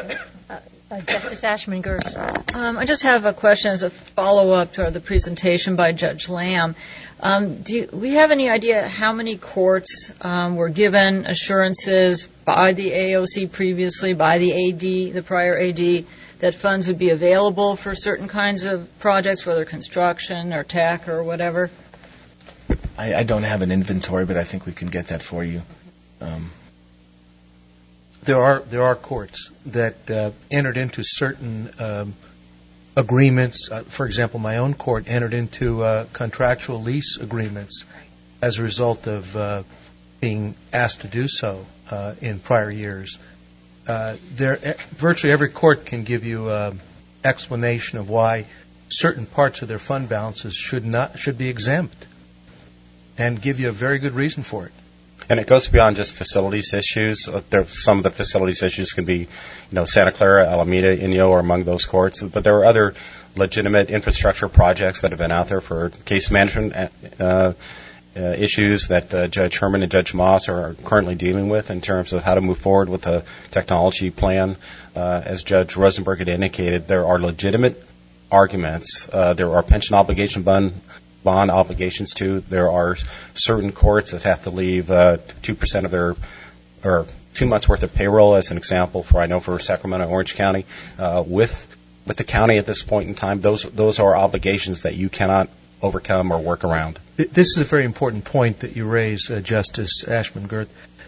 [SPEAKER 1] Justice Ashman Gersh.
[SPEAKER 2] I just have a question as a follow-up to the presentation by Judge Lamb. Do we have any idea how many courts were given assurances by the AOC previously, by the AD, the prior AD, that funds would be available for certain kinds of projects, whether construction or tech or whatever?
[SPEAKER 18] I don't have an inventory, but I think we can get that for you.
[SPEAKER 17] There are courts that entered into certain agreements. For example, my own court entered into contractual lease agreements as a result of being asked to do so in prior years. Virtually every court can give you an explanation of why certain parts of their fund balances should be exempt, and give you a very good reason for it.
[SPEAKER 3] And it goes beyond just facilities issues. Some of the facilities issues can be, Santa Clara, Alameda, Inyo are among those courts. But there are other legitimate infrastructure projects that have been out there for case management issues that Judge Herman and Judge Moss are currently dealing with in terms of how to move forward with a technology plan. As Judge Rosenberg had indicated, there are legitimate arguments. There are pension obligation bond obligations too. There are certain courts that have to leave 2% of their, or 2 months worth of payroll, as an example, for Sacramento, Orange County, with the county at this point in time. Those are obligations that you cannot overcome or work around.
[SPEAKER 17] This is a very important point that you raise, Justice Ashman-Girth.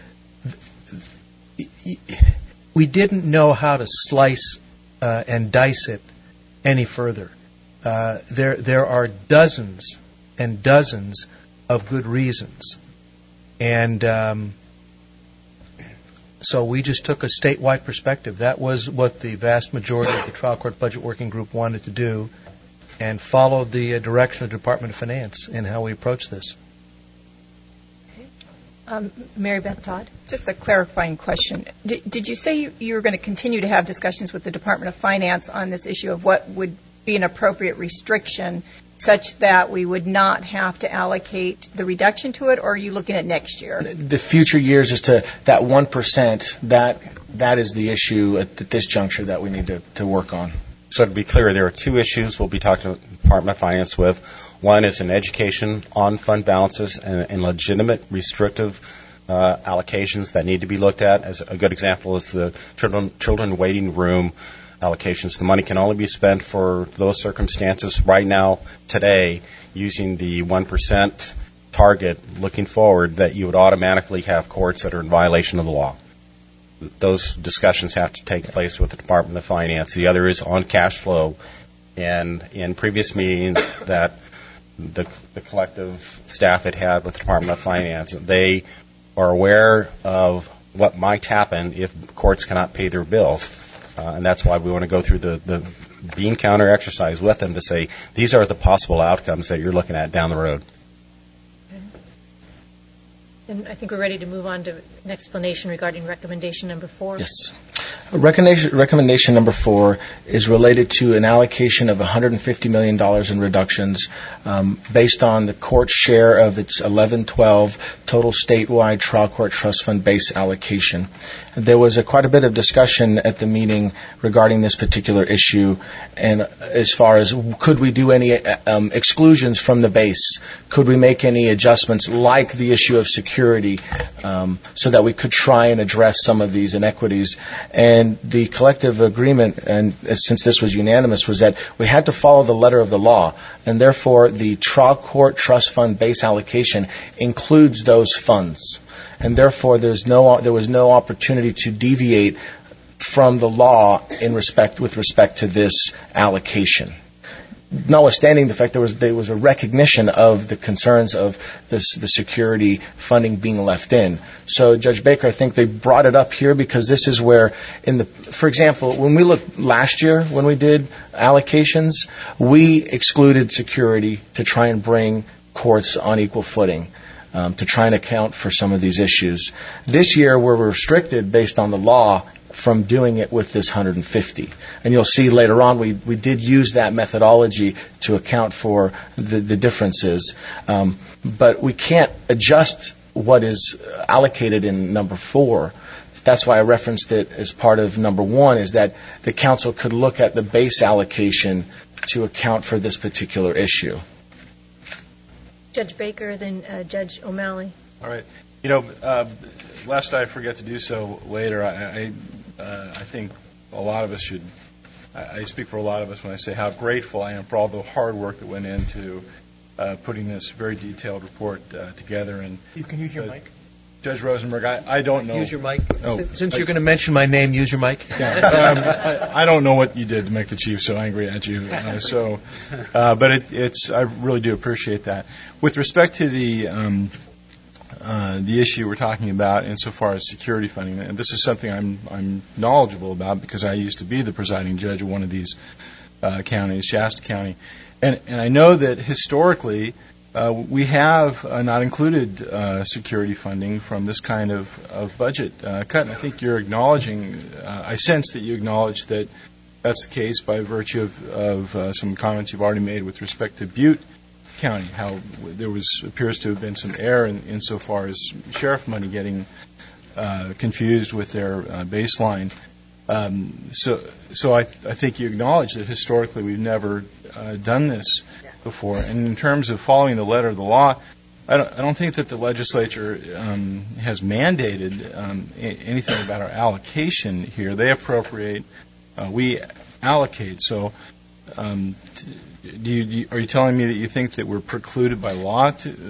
[SPEAKER 17] We didn't know how to slice and dice it any further. There are dozens and dozens of good reasons. And so we just took a statewide perspective. That was what the vast majority of the trial court budget working group wanted to do, and followed the direction of the Department of Finance in how we approach this.
[SPEAKER 1] Mary Beth Todd.
[SPEAKER 4] Just a clarifying question. Did you say you were going to continue to have discussions with the Department of Finance on this issue of what would be an appropriate restriction such that we would not have to allocate the reduction to it, or are you looking at next year?
[SPEAKER 18] The future years as to that 1%, that is the issue at this juncture that we need to work on.
[SPEAKER 3] So to be clear, there are two issues we'll be talking to the Department of Finance with. One is an education on fund balances and legitimate restrictive allocations that need to be looked at. As a good example is the children waiting room allocations. The money can only be spent for those circumstances right now, today, using the 1% target looking forward, that you would automatically have courts that are in violation of the law. Those discussions have to take place with the Department of Finance. The other is on cash flow. And in previous meetings that the collective staff had with the Department of Finance, they are aware of what might happen if courts cannot pay their bills. And that's why we want to go through the bean counter exercise with them to say, these are the possible outcomes that you're looking at down the road.
[SPEAKER 1] And I think we're ready to move on to an explanation regarding recommendation number 4.
[SPEAKER 18] Yes. Recommendation number 4 is related to an allocation of $150 million in reductions based on the court's share of its 1112 total statewide trial court trust fund base allocation. There was quite a bit of discussion at the meeting regarding this particular issue, and as far as could we do any exclusions from the base? Could we make any adjustments like the issue of security so that we could try and address some of these inequities? And the collective agreement, and since this was unanimous, was that we had to follow the letter of the law, and therefore the trial court trust fund base allocation includes those funds. And therefore there was no opportunity to deviate from the law with respect to this allocation. Notwithstanding the fact there was a recognition of the concerns of the security funding being left in. So Judge Baker, I think they brought it up here because this is where, for example, when we looked last year when we did allocations, we excluded security to try and bring courts on equal footing, to try and account for some of these issues. This year we're restricted based on the law from doing it with this 150. And you'll see later on we did use that methodology to account for the differences. But we can't adjust what is allocated in number 4. That's why I referenced it as part of number 1, is that the council could look at the base allocation to account for this particular issue.
[SPEAKER 1] Judge Baker, then Judge O'Malley.
[SPEAKER 19] All right. Lest I forget to do so later, I think a lot of us should I speak for a lot of us when I say how grateful I am for all the hard work that went into putting this very detailed report together. And
[SPEAKER 17] you can use your mic.
[SPEAKER 19] Judge Rosenberg, I don't know.
[SPEAKER 17] Use your mic.
[SPEAKER 19] Oh,
[SPEAKER 17] Since you're going to mention my name, use your mic.
[SPEAKER 19] I don't know what you did to make the chief so angry at you. But I really do appreciate that. With respect to the issue we're talking about insofar as security funding, and this is something I'm knowledgeable about because I used to be the presiding judge of one of these counties, Shasta County, and I know that historically we have not included security funding from this kind of budget cut. And I think you're acknowledging, I sense that you acknowledge that that's the case by virtue of some comments you've already made with respect to Butte County, how there appears to have been some error insofar as sheriff money getting confused with their baseline. So I think you acknowledge that historically we've never done this before. And in terms of following the letter of the law, I don't think that the legislature has mandated anything about our allocation here. They appropriate, we allocate. So are you telling me that you think that we're precluded by law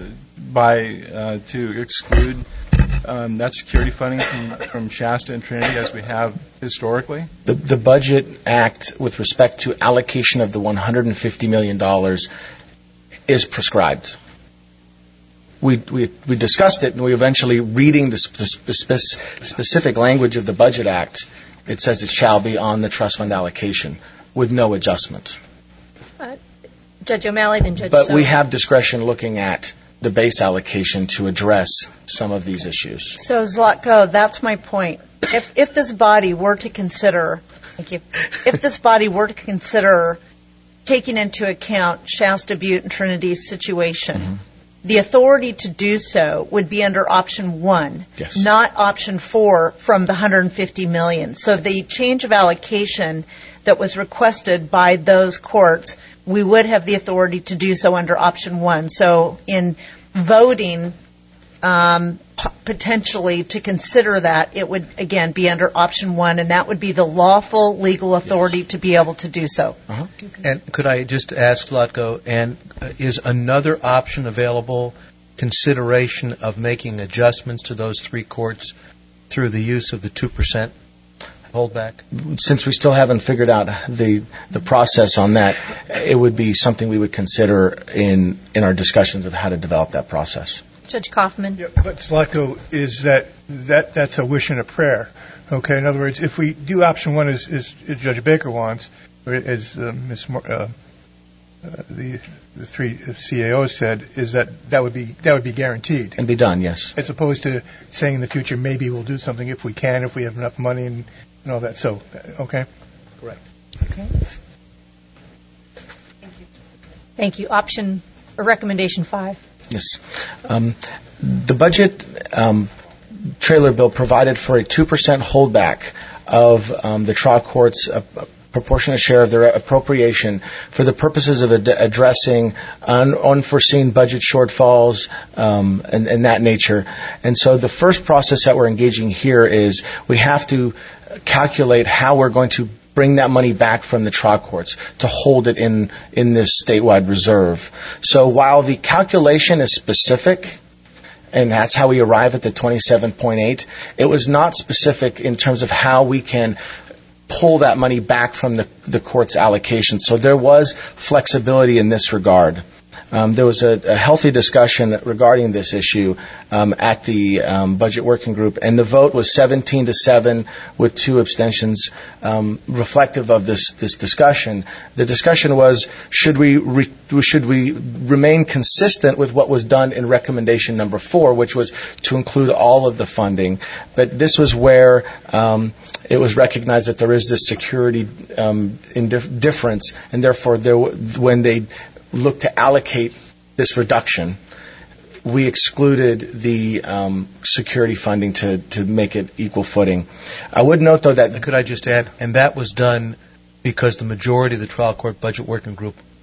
[SPEAKER 19] to exclude that security funding from Shasta and Trinity as we have historically?
[SPEAKER 18] The Budget Act with respect to allocation of the $150 million is prescribed. We discussed it, and we eventually, reading the specific language of the Budget Act, it says it shall be on the trust fund allocation with no adjustment.
[SPEAKER 1] Judge O'Malley, then Judge
[SPEAKER 18] But
[SPEAKER 1] Soto.
[SPEAKER 18] we have discretion looking at the base allocation to address some of these issues.
[SPEAKER 5] So, Zlatko, that's my point. If this body were to consider, if this body were to consider taking into account Shasta, Butte, and Trinity's situation, the authority to do so would be under option 1, not option 4 from the $150 million. So the change of allocation that was requested by those courts, we would have the authority to do so under option 1. So in voting potentially to consider that, it would, again, be under option 1, and that would be the lawful legal authority to be able to do so.
[SPEAKER 17] And could I just ask, Zlatko, and is another option available, consideration of making adjustments to those three courts through the use of the 2% holdback?
[SPEAKER 18] Since we still haven't figured out the process on that, it would be something we would consider in our discussions of how to develop that process.
[SPEAKER 1] Judge Kaufman.
[SPEAKER 6] Yeah, but Zlatko, is that's a wish and a prayer. Okay, in other words, if we do option 1 as Judge Baker wants, or as the three CAOs said, is that would be guaranteed
[SPEAKER 18] and be done, yes.
[SPEAKER 6] As opposed to saying in the future maybe we'll do something if we can, if we have enough money and all that. So, okay, correct.
[SPEAKER 1] Okay. Thank you. Option or recommendation 5.
[SPEAKER 18] Yes. The budget trailer bill provided for a 2% holdback of the trial court's proportionate share of their appropriation for the purposes of addressing unforeseen budget shortfalls and that nature. And so the first process that we're engaging here is we have to calculate how we're going to bring that money back from the trial courts to hold it in this statewide reserve. So while the calculation is specific, and that's how we arrive at the 27.8, it was not specific in terms of how we can pull that money back from the court's allocation. So there was flexibility in this regard. There was a healthy discussion regarding this issue at the budget working group, and the vote was 17-7 with 2 abstentions, reflective of this discussion. The discussion was, should we remain consistent with what was done in recommendation number 4, which was to include all of the funding, but this was where it was recognized that there is this security difference, and therefore when they look to allocate this reduction, we excluded the security funding to make it equal footing. I would note, though, that...
[SPEAKER 17] Could I just add, and that was done because the majority of the trial court budget working group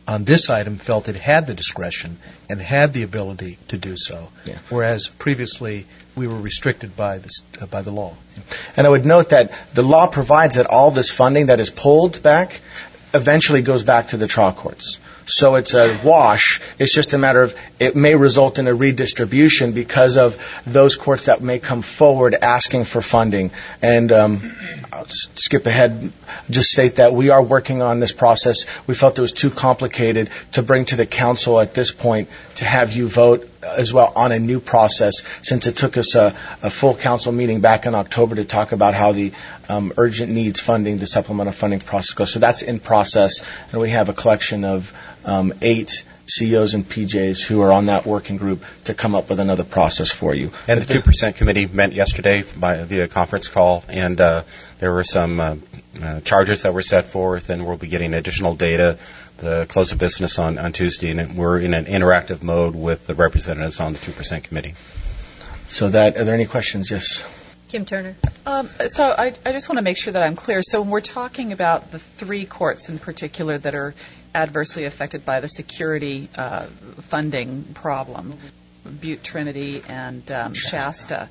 [SPEAKER 17] on this item felt it had the discretion and had the ability to do so, whereas previously we were restricted by the law.
[SPEAKER 18] And I would note that the law provides that all this funding that is pulled back eventually goes back to the trial courts. So it's a wash. It's just a matter of it may result in a redistribution because of those courts that may come forward asking for funding. And I'll skip ahead, just state that we are working on this process. We felt it was too complicated to bring to the council at this point to have you vote as well on a new process, since it took us a full council meeting back in October to talk about how the urgent needs funding, the supplemental funding process goes. So that's in process, and we have a collection of 8 CEOs and PJs who are on that working group to come up with another process for you.
[SPEAKER 3] And the 2% committee met yesterday via conference call, and there were some charges that were set forth, and we'll be getting additional data the close of business on Tuesday, and we're in an interactive mode with the representatives on the 2% committee.
[SPEAKER 18] So that, are there any questions? Yes.
[SPEAKER 1] Kim Turner.
[SPEAKER 7] So I just want to make sure that I'm clear. So when we're talking about the 3 courts in particular that are adversely affected by the security funding problem, Butte, Trinity, and Shasta,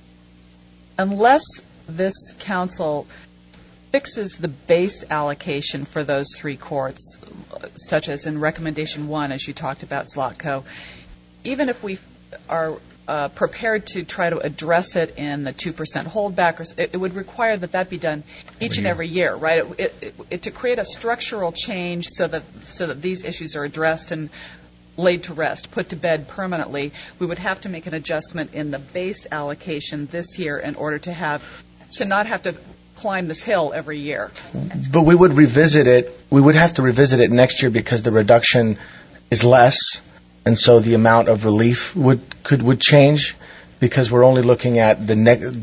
[SPEAKER 7] unless this council fixes the base allocation for those 3 courts, such as in Recommendation 1, as you talked about, Zlatko, even if we are prepared to try to address it in the 2% holdback, it would require that be done each and every year, right? To create a structural change so that these issues are addressed and laid to rest, put to bed permanently, we would have to make an adjustment in the base allocation this year in order to not have to climb this hill every year.
[SPEAKER 18] But we would revisit it. We would have to revisit it next year because the reduction is less, and so the amount of relief would change, because we're only looking at the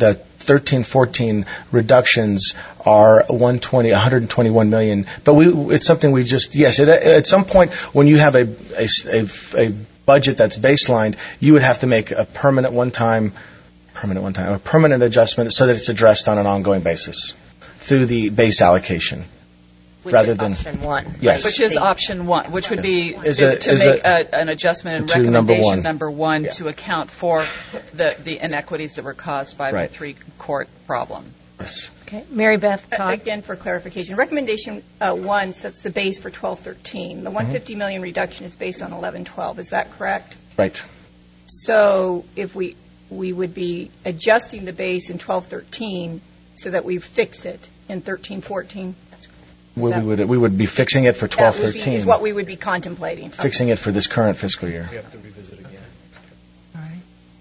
[SPEAKER 18] 13-14 reductions are 121 million. But it's something we just at some point when you have a budget that's baselined, you would have to make a permanent adjustment so that it's addressed on an ongoing basis through the base allocation.
[SPEAKER 1] Rather than option 1.
[SPEAKER 18] Yes.
[SPEAKER 7] Which is option 1, which would be to make an adjustment in recommendation number 1 to account for the inequities that were caused by the 3-court problem.
[SPEAKER 18] Yes.
[SPEAKER 1] Okay. Mary Beth Todd.
[SPEAKER 4] Again, for clarification, Recommendation 1 sets the base for 12-13. The $150 million reduction is based on 11-12. Is that correct?
[SPEAKER 18] Right.
[SPEAKER 4] So if we would be adjusting the base in 12-13 so that we fix it in 13-14.
[SPEAKER 18] We would be fixing it for 12-13.
[SPEAKER 4] Is what we would be contemplating.
[SPEAKER 18] Fixing it for this current fiscal year.
[SPEAKER 17] We have to revisit again.
[SPEAKER 1] All right.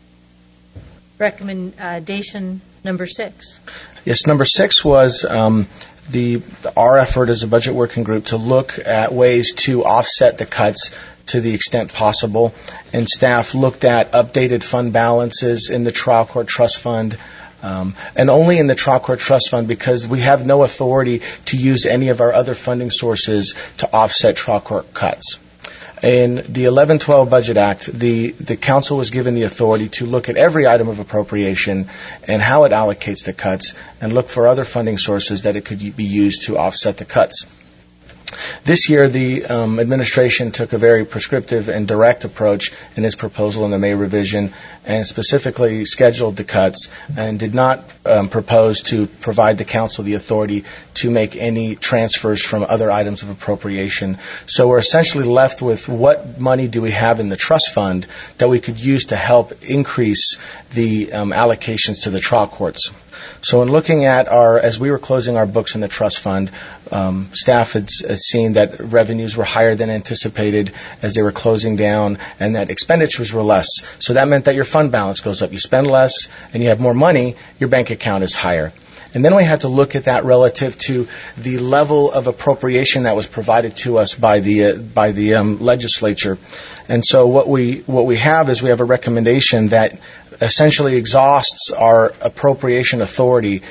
[SPEAKER 1] Recommendation number 6.
[SPEAKER 18] Yes, number 6 was our effort as a budget working group to look at ways to offset the cuts to the extent possible. And staff looked at updated fund balances in the trial court trust fund, and only in the trial court trust fund, because we have no authority to use any of our other funding sources to offset trial court cuts. In the 11-12 Budget Act, the council was given the authority to look at every item of appropriation and how it allocates the cuts, and look for other funding sources that it could be used to offset the cuts. This year, the administration took a very prescriptive and direct approach in its proposal in the May revision, and specifically scheduled the cuts and did not propose to provide the council the authority to make any transfers from other items of appropriation. So we're essentially left with what money do we have in the trust fund that we could use to help increase the allocations to the trial courts. So in looking at as we were closing our books in the trust fund, staff had seen that revenues were higher than anticipated as they were closing down, and that expenditures were less. So that meant that your fund balance goes up. You spend less and you have more money, your bank account is higher. And then we had to look at that relative to the level of appropriation that was provided to us by the legislature. And so what we have is we have a recommendation that essentially exhausts our appropriation authority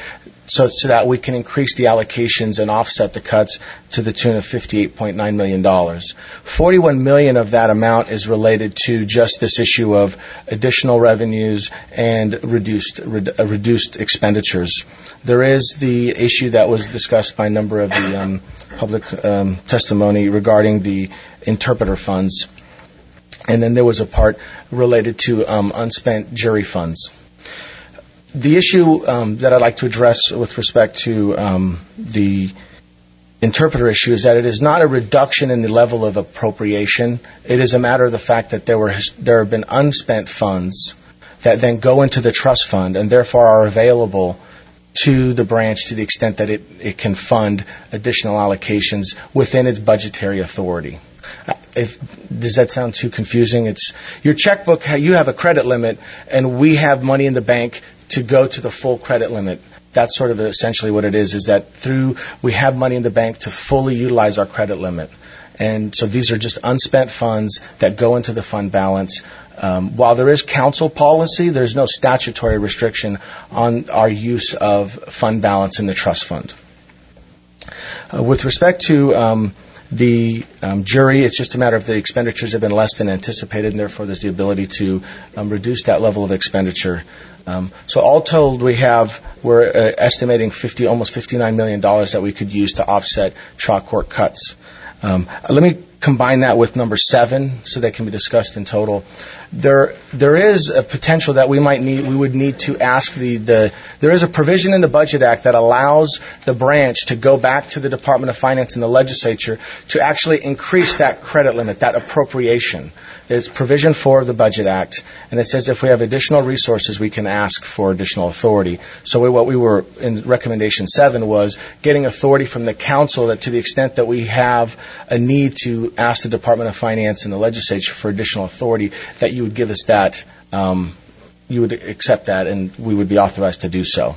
[SPEAKER 18] so that we can increase the allocations and offset the cuts to the tune of $58.9 million. $41 million of that amount is related to just this issue of additional revenues and reduced expenditures. There is the issue that was discussed by a number of the public testimony regarding the interpreter funds. And then there was a part related to unspent jury funds. The issue that I'd like to address with respect to the interpreter issue is that it is not a reduction in the level of appropriation. It is a matter of the fact that there have been unspent funds that then go into the trust fund and therefore are available to the branch to the extent that it can fund additional allocations within its budgetary authority. Does that sound too confusing? It's your checkbook, you have a credit limit, and we have money in the bank to go to the full credit limit. That's sort of essentially what it is that we have money in the bank to fully utilize our credit limit. And so these are just unspent funds that go into the fund balance. While there is council policy, there's no statutory restriction on our use of fund balance in the trust fund. With respect to the jury, it's just a matter of the expenditures have been less than anticipated, and therefore there's the ability to reduce that level of expenditure. So all told, we're estimating almost $59 million that we could use to offset trial court cuts. Let me combine that with number 7 so they can be discussed in total. There is a potential that we would need to ask there is a provision in the Budget Act that allows the branch to go back to the Department of Finance and the legislature to actually increase that credit limit, that appropriation. It's provision 4 of the Budget Act, and it says if we have additional resources, we can ask for additional authority. So what we were in recommendation 7 was getting authority from the council that to the extent that we have a need to ask the Department of Finance and the legislature for additional authority, that you would give us that, you would accept that, and we would be authorized to do so.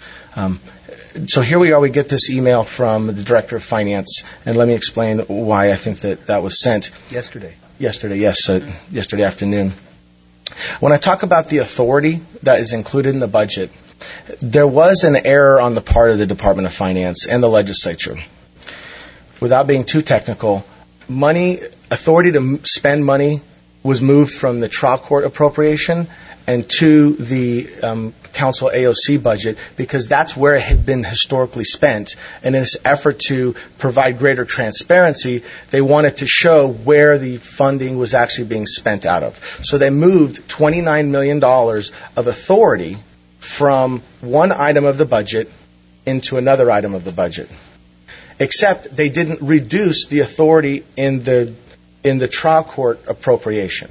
[SPEAKER 18] So here we are. We get this email from the Director of Finance, and let me explain why I think that was sent.
[SPEAKER 17] Yesterday,
[SPEAKER 18] yes, yesterday afternoon. When I talk about the authority that is included in the budget, there was an error on the part of the Department of Finance and the legislature. Without being too technical, authority to spend money was moved from the trial court appropriation and to the council AOC budget because that's where it had been historically spent. And in this effort to provide greater transparency, they wanted to show where the funding was actually being spent out of. So they moved $29 million of authority from one item of the budget into another item of the budget. Except they didn't reduce the authority in the trial court appropriation.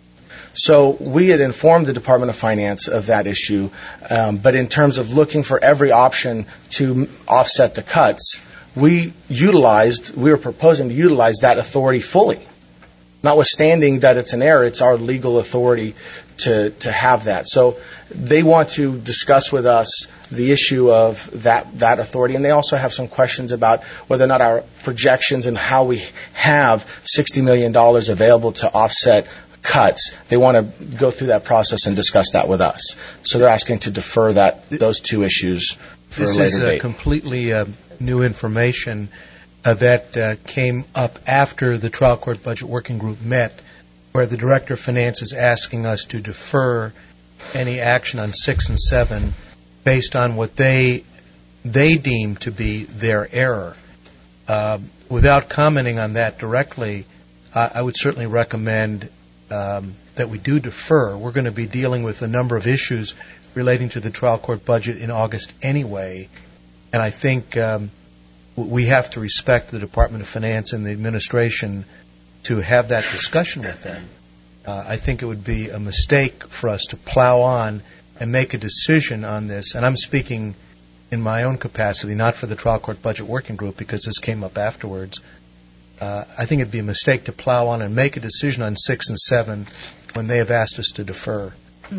[SPEAKER 18] So we had informed the Department of Finance of that issue, but in terms of looking for every option to offset the cuts, we were proposing to utilize that authority fully. Notwithstanding that it's an error, it's our legal authority to have that. So they want to discuss with us the issue of that authority, and they also have some questions about whether or not our projections and how we have $60 million available to offset cuts. They want to go through that process and discuss that with us. So they're asking to defer those two issues for a later date.
[SPEAKER 17] This is completely new information that came up after the trial court budget working group met, where the Director of Finance is asking us to defer any action on 6 and 7 based on what they deem to be their error. Without commenting on that directly, I would certainly recommend that we do defer. We're going to be dealing with a number of issues relating to the trial court budget in August anyway, and I think we have to respect the Department of Finance and the administration to have that discussion with them. I think it would be a mistake for us to plow on and make a decision on this, and I'm speaking in my own capacity, not for the trial court budget working group, because this came up afterwards. I think it'd be a mistake to plow on and make a decision on 6 and 7 when they have asked us to defer.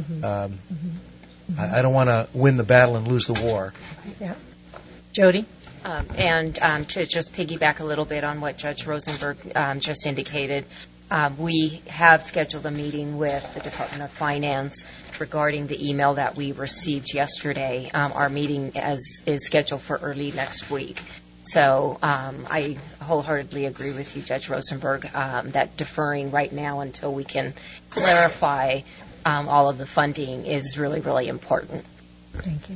[SPEAKER 17] I don't want to win the battle and lose the war.
[SPEAKER 1] Yeah. Jody?
[SPEAKER 9] And to just piggyback a little bit on what Judge Rosenberg just indicated, We have scheduled a meeting with the Department of Finance regarding the email that we received yesterday. Our meeting is scheduled for early next week. So I wholeheartedly agree with you, Judge Rosenberg, that deferring right now until we can clarify all of the funding is really, really important.
[SPEAKER 1] Thank you.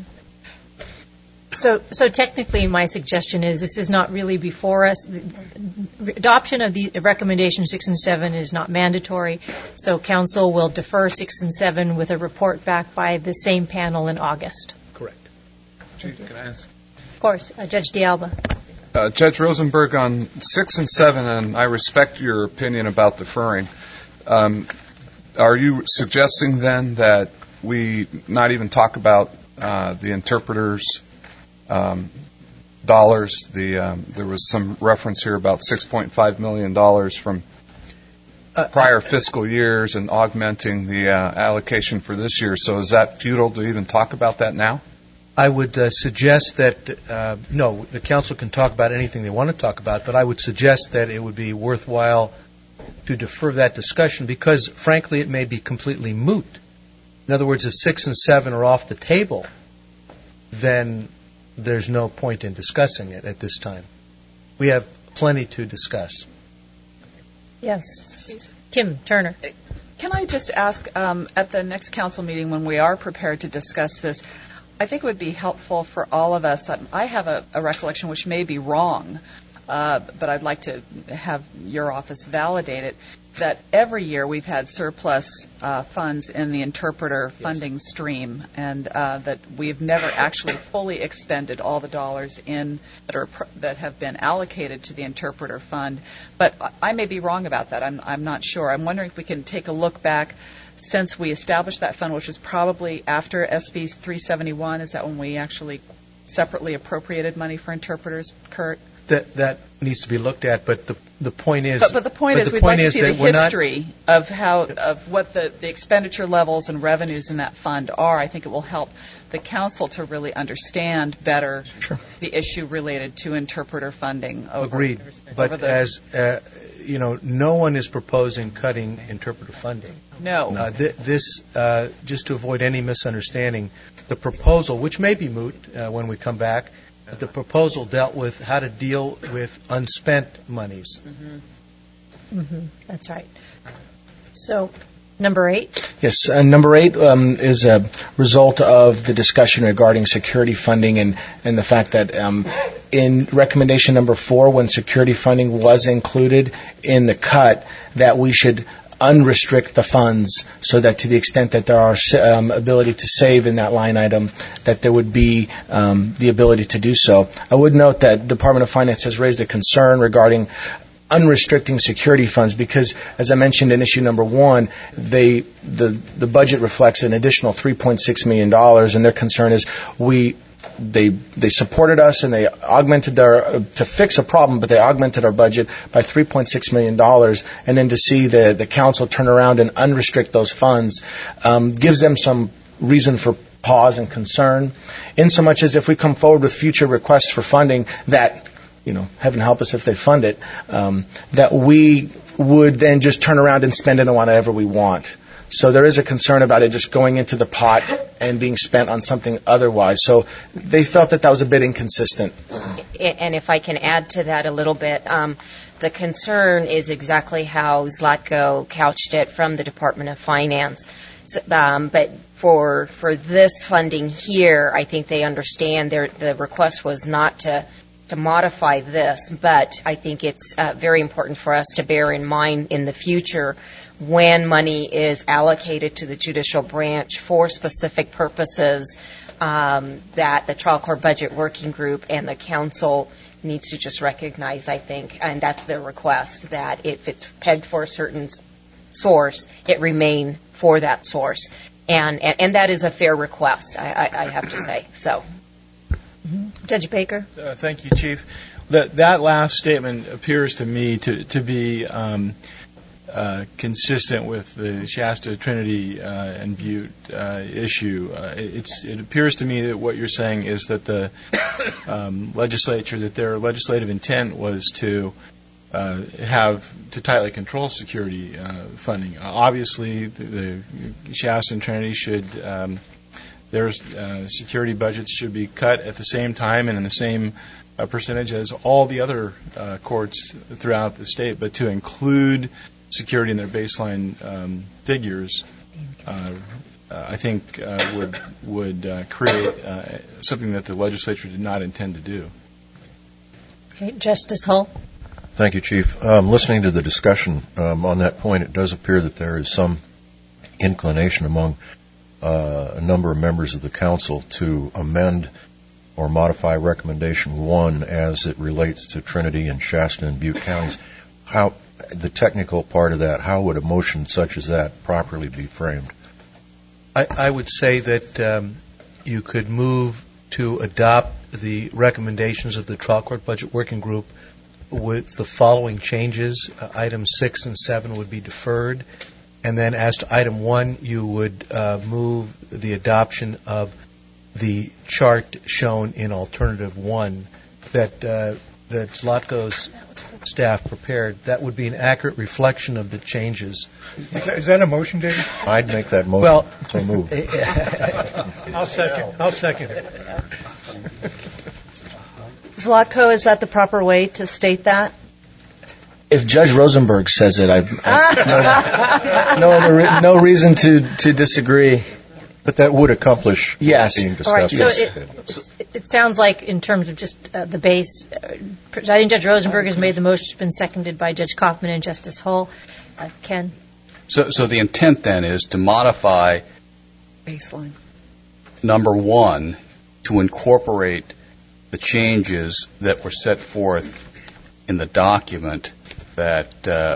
[SPEAKER 1] So technically, my suggestion is this is not really before us. Adoption of the recommendation 6 and 7 is not mandatory, so Council will defer 6 and 7 with a report back by the same panel in August.
[SPEAKER 17] Correct.
[SPEAKER 23] Chief, can I ask?
[SPEAKER 1] Of course. Judge D'Alba.
[SPEAKER 23] Judge Rosenberg, on 6 and 7, and I respect your opinion about deferring, are you suggesting then that we not even talk about the interpreters' dollars? There was some reference here about $6.5 million from prior fiscal years and augmenting the allocation for this year. So is that futile to even talk about that now?
[SPEAKER 17] I would suggest that, no, the council can talk about anything they want to talk about, but I would suggest that it would be worthwhile to defer that discussion because, frankly, it may be completely moot. In other words, if 6 and 7 are off the table, then there's no point in discussing it at this time. We have plenty to discuss.
[SPEAKER 1] Yes. Please. Kim Turner.
[SPEAKER 7] Can I just ask, at the next council meeting when we are prepared to discuss this, I think it would be helpful for all of us. I have a recollection which may be wrong, but I'd like to have your office validate it, that every year we've had surplus funds in the interpreter funding stream, and that we've never actually fully expended all the dollars that have been allocated to the interpreter fund. But I may be wrong about that. I'm not sure. I'm wondering if we can take a look back since we established that fund, which was probably after SB 371. Is that when we actually separately appropriated money for interpreters, Kurt?
[SPEAKER 17] That needs to be looked at, but the point is.
[SPEAKER 7] But the point is, we'd like to see the history of what the expenditure levels and revenues in that fund are. I think it will help the council to really understand better the issue related to interpreter funding.
[SPEAKER 17] Agreed. But as you know, no one is proposing cutting interpreter funding.
[SPEAKER 7] No.
[SPEAKER 17] This, just to avoid any misunderstanding, the proposal, which may be moot when we come back. The proposal dealt with how to deal with unspent monies.
[SPEAKER 1] That's right. So, number 8?
[SPEAKER 18] Yes, number 8 is a result of the discussion regarding security funding and the fact that in recommendation number 4, when security funding was included in the cut, that we should unrestrict the funds so that to the extent that there are ability to save in that line item, that there would be the ability to do so. I would note that Department of Finance has raised a concern regarding unrestricting security funds because, as I mentioned in issue number 1, the budget reflects an additional $3.6 million, and their concern is they supported us and they augmented to fix a problem, but they augmented our budget by $3.6 million. And then to see the council turn around and unrestrict those funds gives them some reason for pause and concern. In so much as if we come forward with future requests for funding that, heaven help us if they fund it, that we would then just turn around and spend it on whatever we want. So there is a concern about it just going into the pot and being spent on something otherwise. So they felt that was a bit inconsistent.
[SPEAKER 9] And if I can add to that a little bit, the concern is exactly how Zlatko couched it from the Department of Finance. But for this funding here, I think they understand the request was not to modify this, but I think it's very important for us to bear in mind in the future when money is allocated to the judicial branch for specific purposes, that the trial court budget working group and the council needs to just recognize, I think, and that's their request, that if it's pegged for a certain source, it remain for that source. And that is a fair request, I have to say. So,
[SPEAKER 1] Judge Baker?
[SPEAKER 19] Thank you, Chief. That last statement appears to me to be consistent with the Shasta, Trinity, and Butte issue. It appears to me that what you're saying is that the legislature, that their legislative intent was to have to tightly control security funding. Obviously, the Shasta and Trinity should their security budgets should be cut at the same time and in the same percentage as all the other courts throughout the state, but to include security in their baseline figures, I think would create something that the legislature did not intend to do.
[SPEAKER 1] Okay, Justice Hull.
[SPEAKER 20] Thank you, Chief. Listening to the discussion on that point, it does appear that there is some inclination among a number of members of the council to amend or modify Recommendation 1 as it relates to Trinity and Shasta and Butte counties. How the technical part of that, how would a motion such as that properly be framed?
[SPEAKER 17] I would say that you could move to adopt the recommendations of the trial court budget working group with the following changes. Items 6 and 7 would be deferred. And then as to item 1, you would move the adoption of the chart shown in alternative 1 that Zlatko's staff prepared. That would be an accurate reflection of the changes.
[SPEAKER 6] Is that a motion, David?
[SPEAKER 20] I'd make that motion.
[SPEAKER 17] Well,
[SPEAKER 20] so move.
[SPEAKER 6] I'll second it.
[SPEAKER 5] Zlatko, is that the proper way to state that?
[SPEAKER 18] If Judge Rosenberg says it, I've no reason to disagree.
[SPEAKER 20] But that would accomplish being discussed.
[SPEAKER 1] All right, so it sounds like in terms of just the base, Presiding Judge Rosenberg has made the motion, it's been seconded by Judge Kaufman and Justice Hull. Ken?
[SPEAKER 10] So the intent then is to modify
[SPEAKER 7] baseline
[SPEAKER 10] number 1 to incorporate the changes that were set forth in the document that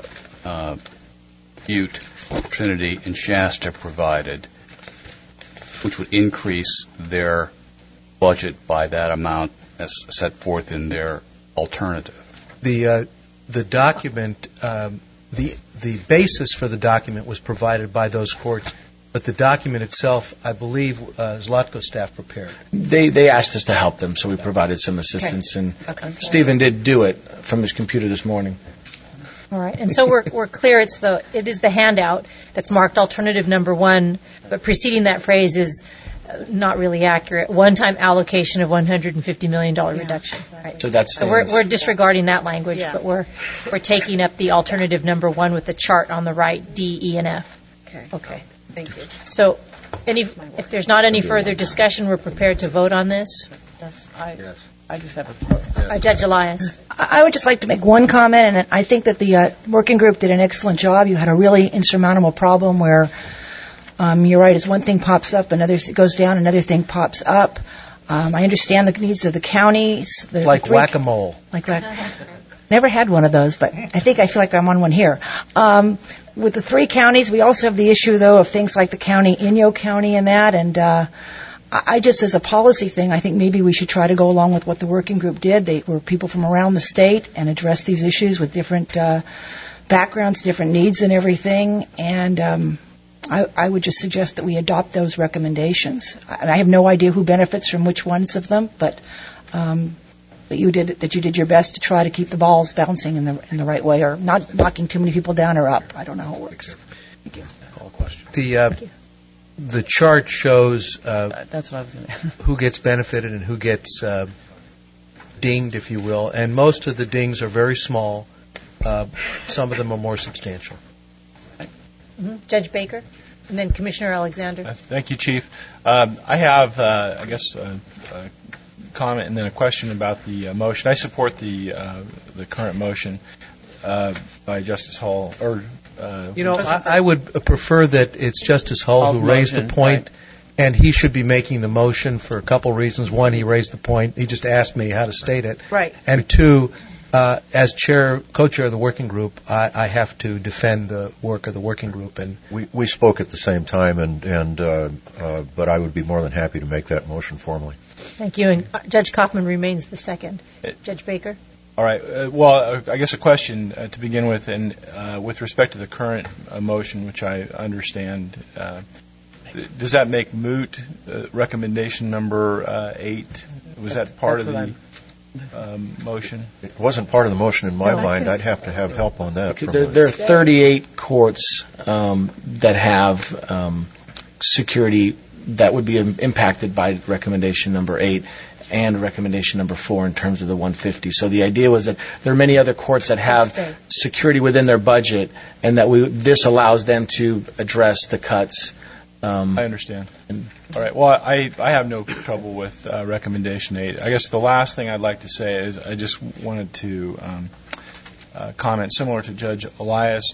[SPEAKER 10] Butte, Trinity, and Shasta provided, which would increase their budget by that amount as set forth in their alternative.
[SPEAKER 17] The document, the basis for the document was provided by those courts, but the document itself, I believe, Zlatko's staff prepared.
[SPEAKER 18] They asked us to help them, so we provided some assistance, and Stephen did do it from his computer this morning.
[SPEAKER 1] All right, and so we're clear. It is the handout that's marked alternative number 1, but preceding that phrase is not really accurate. One-time allocation of $150 million reduction. Right.
[SPEAKER 18] So
[SPEAKER 1] we're disregarding that language, but we're taking up the alternative number 1 with the chart on the right, D, E, and F. Okay.
[SPEAKER 7] Thank you.
[SPEAKER 1] So, if there's not any further discussion, we're prepared to vote on this.
[SPEAKER 7] Yes. I just have a
[SPEAKER 1] Judge Elias.
[SPEAKER 11] I would just like to make one comment, and I think that the working group did an excellent job. You had a really insurmountable problem where you're right, as one thing pops up, another goes down, another thing pops up. I understand the needs of the counties.
[SPEAKER 17] Like whack-a-mole.
[SPEAKER 11] Like that. Never had one of those, but I feel like I'm on one here. With the 3 counties, we also have the issue, though, of things like the county, Inyo County and that, and I just, as a policy thing, I think maybe we should try to go along with what the working group did. They were people from around the state and addressed these issues with different backgrounds, different needs and everything, and I would just suggest that we adopt those recommendations. I have no idea who benefits from which ones of them, but you did your best to try to keep the balls bouncing in the right way, or not knocking too many people down or up. I don't know how it works. Thank you.
[SPEAKER 17] Call question. The chart shows
[SPEAKER 7] that's what I was going to
[SPEAKER 17] who gets benefited and who gets dinged, if you will, and most of the dings are very small. Some of them are more substantial.
[SPEAKER 1] Judge Baker, and then Commissioner Alexander.
[SPEAKER 19] Thank you, Chief. I have, I guess, a comment and then a question about the motion. I support the current motion by Justice Hull.
[SPEAKER 17] I would prefer that it's Justice Hull who raised the point, and he should be making the motion for a couple reasons. One, he raised the point. He just asked me how to state it.
[SPEAKER 5] Right.
[SPEAKER 17] And 2, as co-chair of the working group, I have to defend the work of the working group. And
[SPEAKER 20] we spoke at the same time, but I would be more than happy to make that motion formally.
[SPEAKER 1] Thank you. And Judge Kaufman remains the second. Judge Baker.
[SPEAKER 19] All right. Well, I guess a question to begin with, and with respect to the current motion, which I understand, does that make moot recommendation number 8? Was that part of the? motion?
[SPEAKER 20] It wasn't part of the motion in my mind. I'd have to have help on that.
[SPEAKER 18] There are 38 courts that have security that would be impacted by recommendation number 8 and recommendation number 4 in terms of the 150. So the idea was that there are many other courts that have security within their budget, and that this allows them to address the cuts.
[SPEAKER 19] I understand. All right. Well, I have no trouble with recommendation 8. I guess the last thing I'd like to say is I just wanted to comment similar to Judge Elias.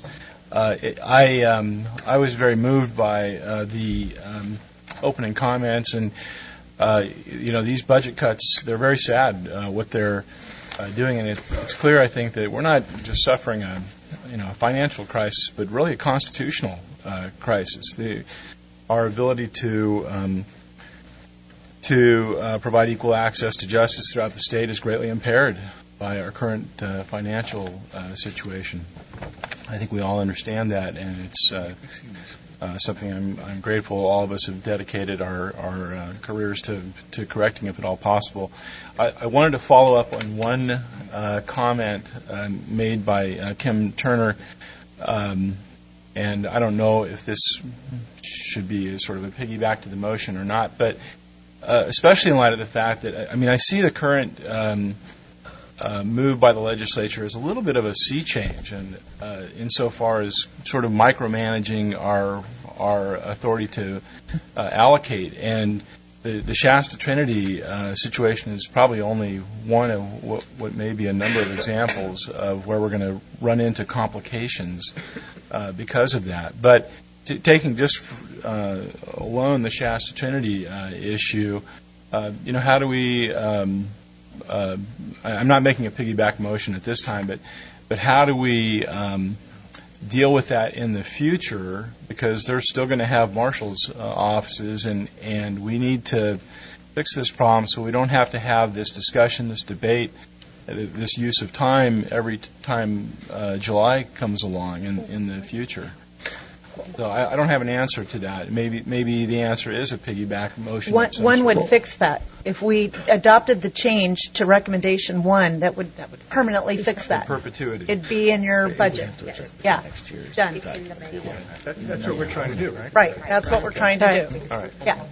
[SPEAKER 19] I was very moved by the opening comments, and these budget cuts, they're very sad what they're doing, and it's clear, I think, that we're not just suffering a financial crisis, but really a constitutional crisis. Our ability to provide equal access to justice throughout the state is greatly impaired by our current financial situation. I think we all understand that, and it's something I'm grateful all of us have dedicated our careers to correcting, if at all possible. I wanted to follow up on one comment made by Kim Turner, and I don't know if this should be sort of a piggyback to the motion or not, but especially in light of the fact that, I see the current move by the legislature as a little bit of a sea change, and insofar as sort of micromanaging our authority to allocate. And the Shasta Trinity situation is probably only one of what may be a number of examples of where we're going to run into complications because of that. But taking just alone the Shasta Trinity issue, how do we? I'm not making a piggyback motion at this time, but how do we deal with that in the future? Because they're still going to have marshals' offices, and we need to fix this problem so we don't have to have this discussion, this debate, this use of time every time July comes along in the future. So I don't have an answer to that. Maybe the answer is a piggyback motion.
[SPEAKER 5] One would fix that. If we adopted the change to recommendation 1, that would permanently fix that.
[SPEAKER 19] Perpetuity.
[SPEAKER 5] It'd be in your budget. Yeah, done.
[SPEAKER 6] That's what we're trying to do, right?
[SPEAKER 5] Right. That's what we're trying to do.
[SPEAKER 19] All right.
[SPEAKER 5] Yeah.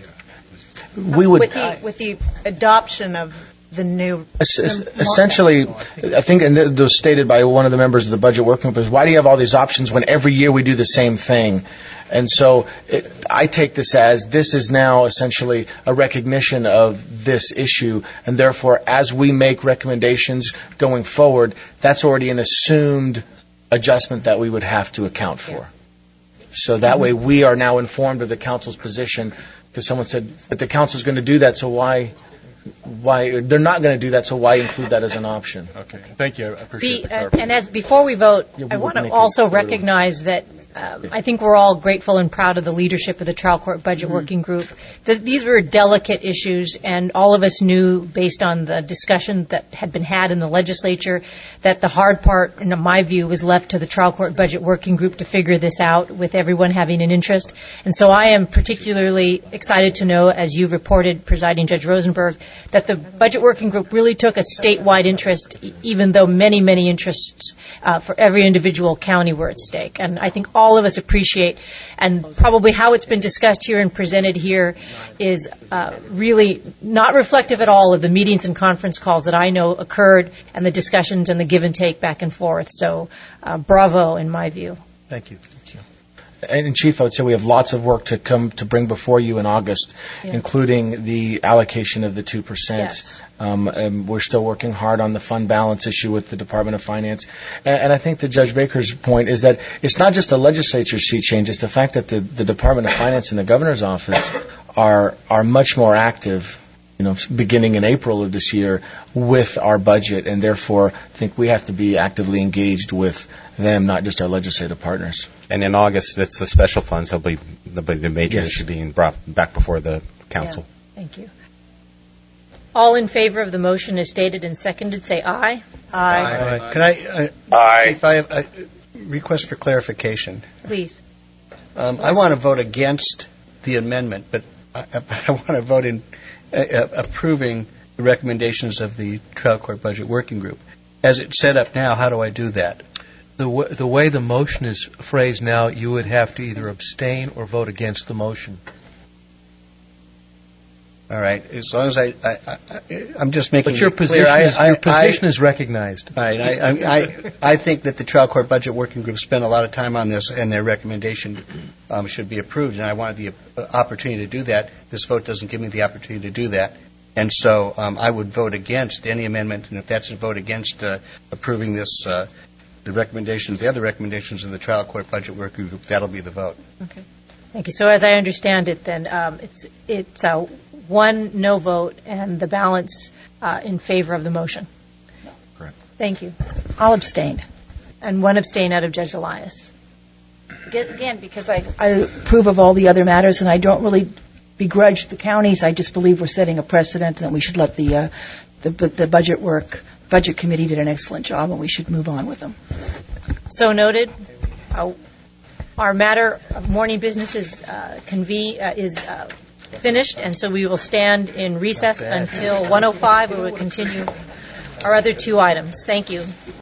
[SPEAKER 18] We would
[SPEAKER 5] with the adoption of the new.
[SPEAKER 18] Essentially, I think, and it was stated by one of the members of the budget working group, is why do you have all these options when every year we do the same thing? And so I take this as this is now essentially a recognition of this issue, and therefore, as we make recommendations going forward, that's already an assumed adjustment that we would have to account for. So that way we are now informed of the council's position, because someone said that the council's going to do that, so why they're not going to do that, so why include that as an option?
[SPEAKER 19] Okay, thank you. I appreciate it.
[SPEAKER 1] And as before we vote, I want to also recognize that I think we're all grateful and proud of the leadership of the trial court budget working group. These were delicate issues, and all of us knew, based on the discussion that had been had in the legislature, that the hard part, in my view, was left to the trial court budget working group to figure this out, with everyone having an interest. And so I am particularly excited to know, as you reported, Presiding Judge Rosenberg, that the budget working group really took a statewide interest, even though many, many interests for every individual county were at stake. And I think all of us appreciate, and probably how it's been discussed here and presented here is really not reflective at all of the meetings and conference calls that I know occurred, and the discussions and the give and take back and forth. So bravo, in my view.
[SPEAKER 18] Thank you. And Chief, I would say we have lots of work to bring before you in August, including the allocation of the 2%.
[SPEAKER 1] Yes.
[SPEAKER 18] And we're still working hard on the fund balance issue with the Department of Finance. And I think to Judge Baker's point is that it's not just the legislature sea change, it's the fact that the Department of Finance and the governor's office are much more active, beginning in April of this year with our budget, and therefore I think we have to be actively engaged with them, not just our legislative partners.
[SPEAKER 3] And in August, it's the special funds. They'll be the major issue being brought back before the council.
[SPEAKER 1] Yeah. Thank you. All in favor of the motion as stated and seconded, say aye.
[SPEAKER 22] Aye. Can I? Chief, I have a request for clarification.
[SPEAKER 1] Please.
[SPEAKER 22] I want to vote against the amendment, but I want to vote in approving the recommendations of the trial court budget working group. As it's set up now, how do I do that?
[SPEAKER 17] The way the motion is phrased now, you would have to either abstain or vote against the motion.
[SPEAKER 22] All right. As long as I'm just making
[SPEAKER 17] But your
[SPEAKER 22] it clear.
[SPEAKER 17] position is recognized.
[SPEAKER 22] All right. I think that the trial court budget working group spent a lot of time on this, and their recommendation should be approved. And I wanted the opportunity to do that. This vote doesn't give me the opportunity to do that. And so I would vote against any amendment. And if that's a vote against approving this, the other recommendations of the trial court budget working group, that'll be the vote.
[SPEAKER 1] Okay. Thank you. So as I understand it, then it's one no vote and the balance in favor of the motion.
[SPEAKER 20] Correct.
[SPEAKER 1] Thank you.
[SPEAKER 11] I'll abstain.
[SPEAKER 1] And one abstain out of Judge Elias.
[SPEAKER 11] Again, because I approve of all the other matters, and I don't really begrudge the counties. I just believe we're setting a precedent, and that we should let the budget committee did an excellent job, and we should move on with them.
[SPEAKER 1] So noted. Our matter of morning business is finished, and so we will stand in recess until 1:05, where we'll continue our other two items. Thank you.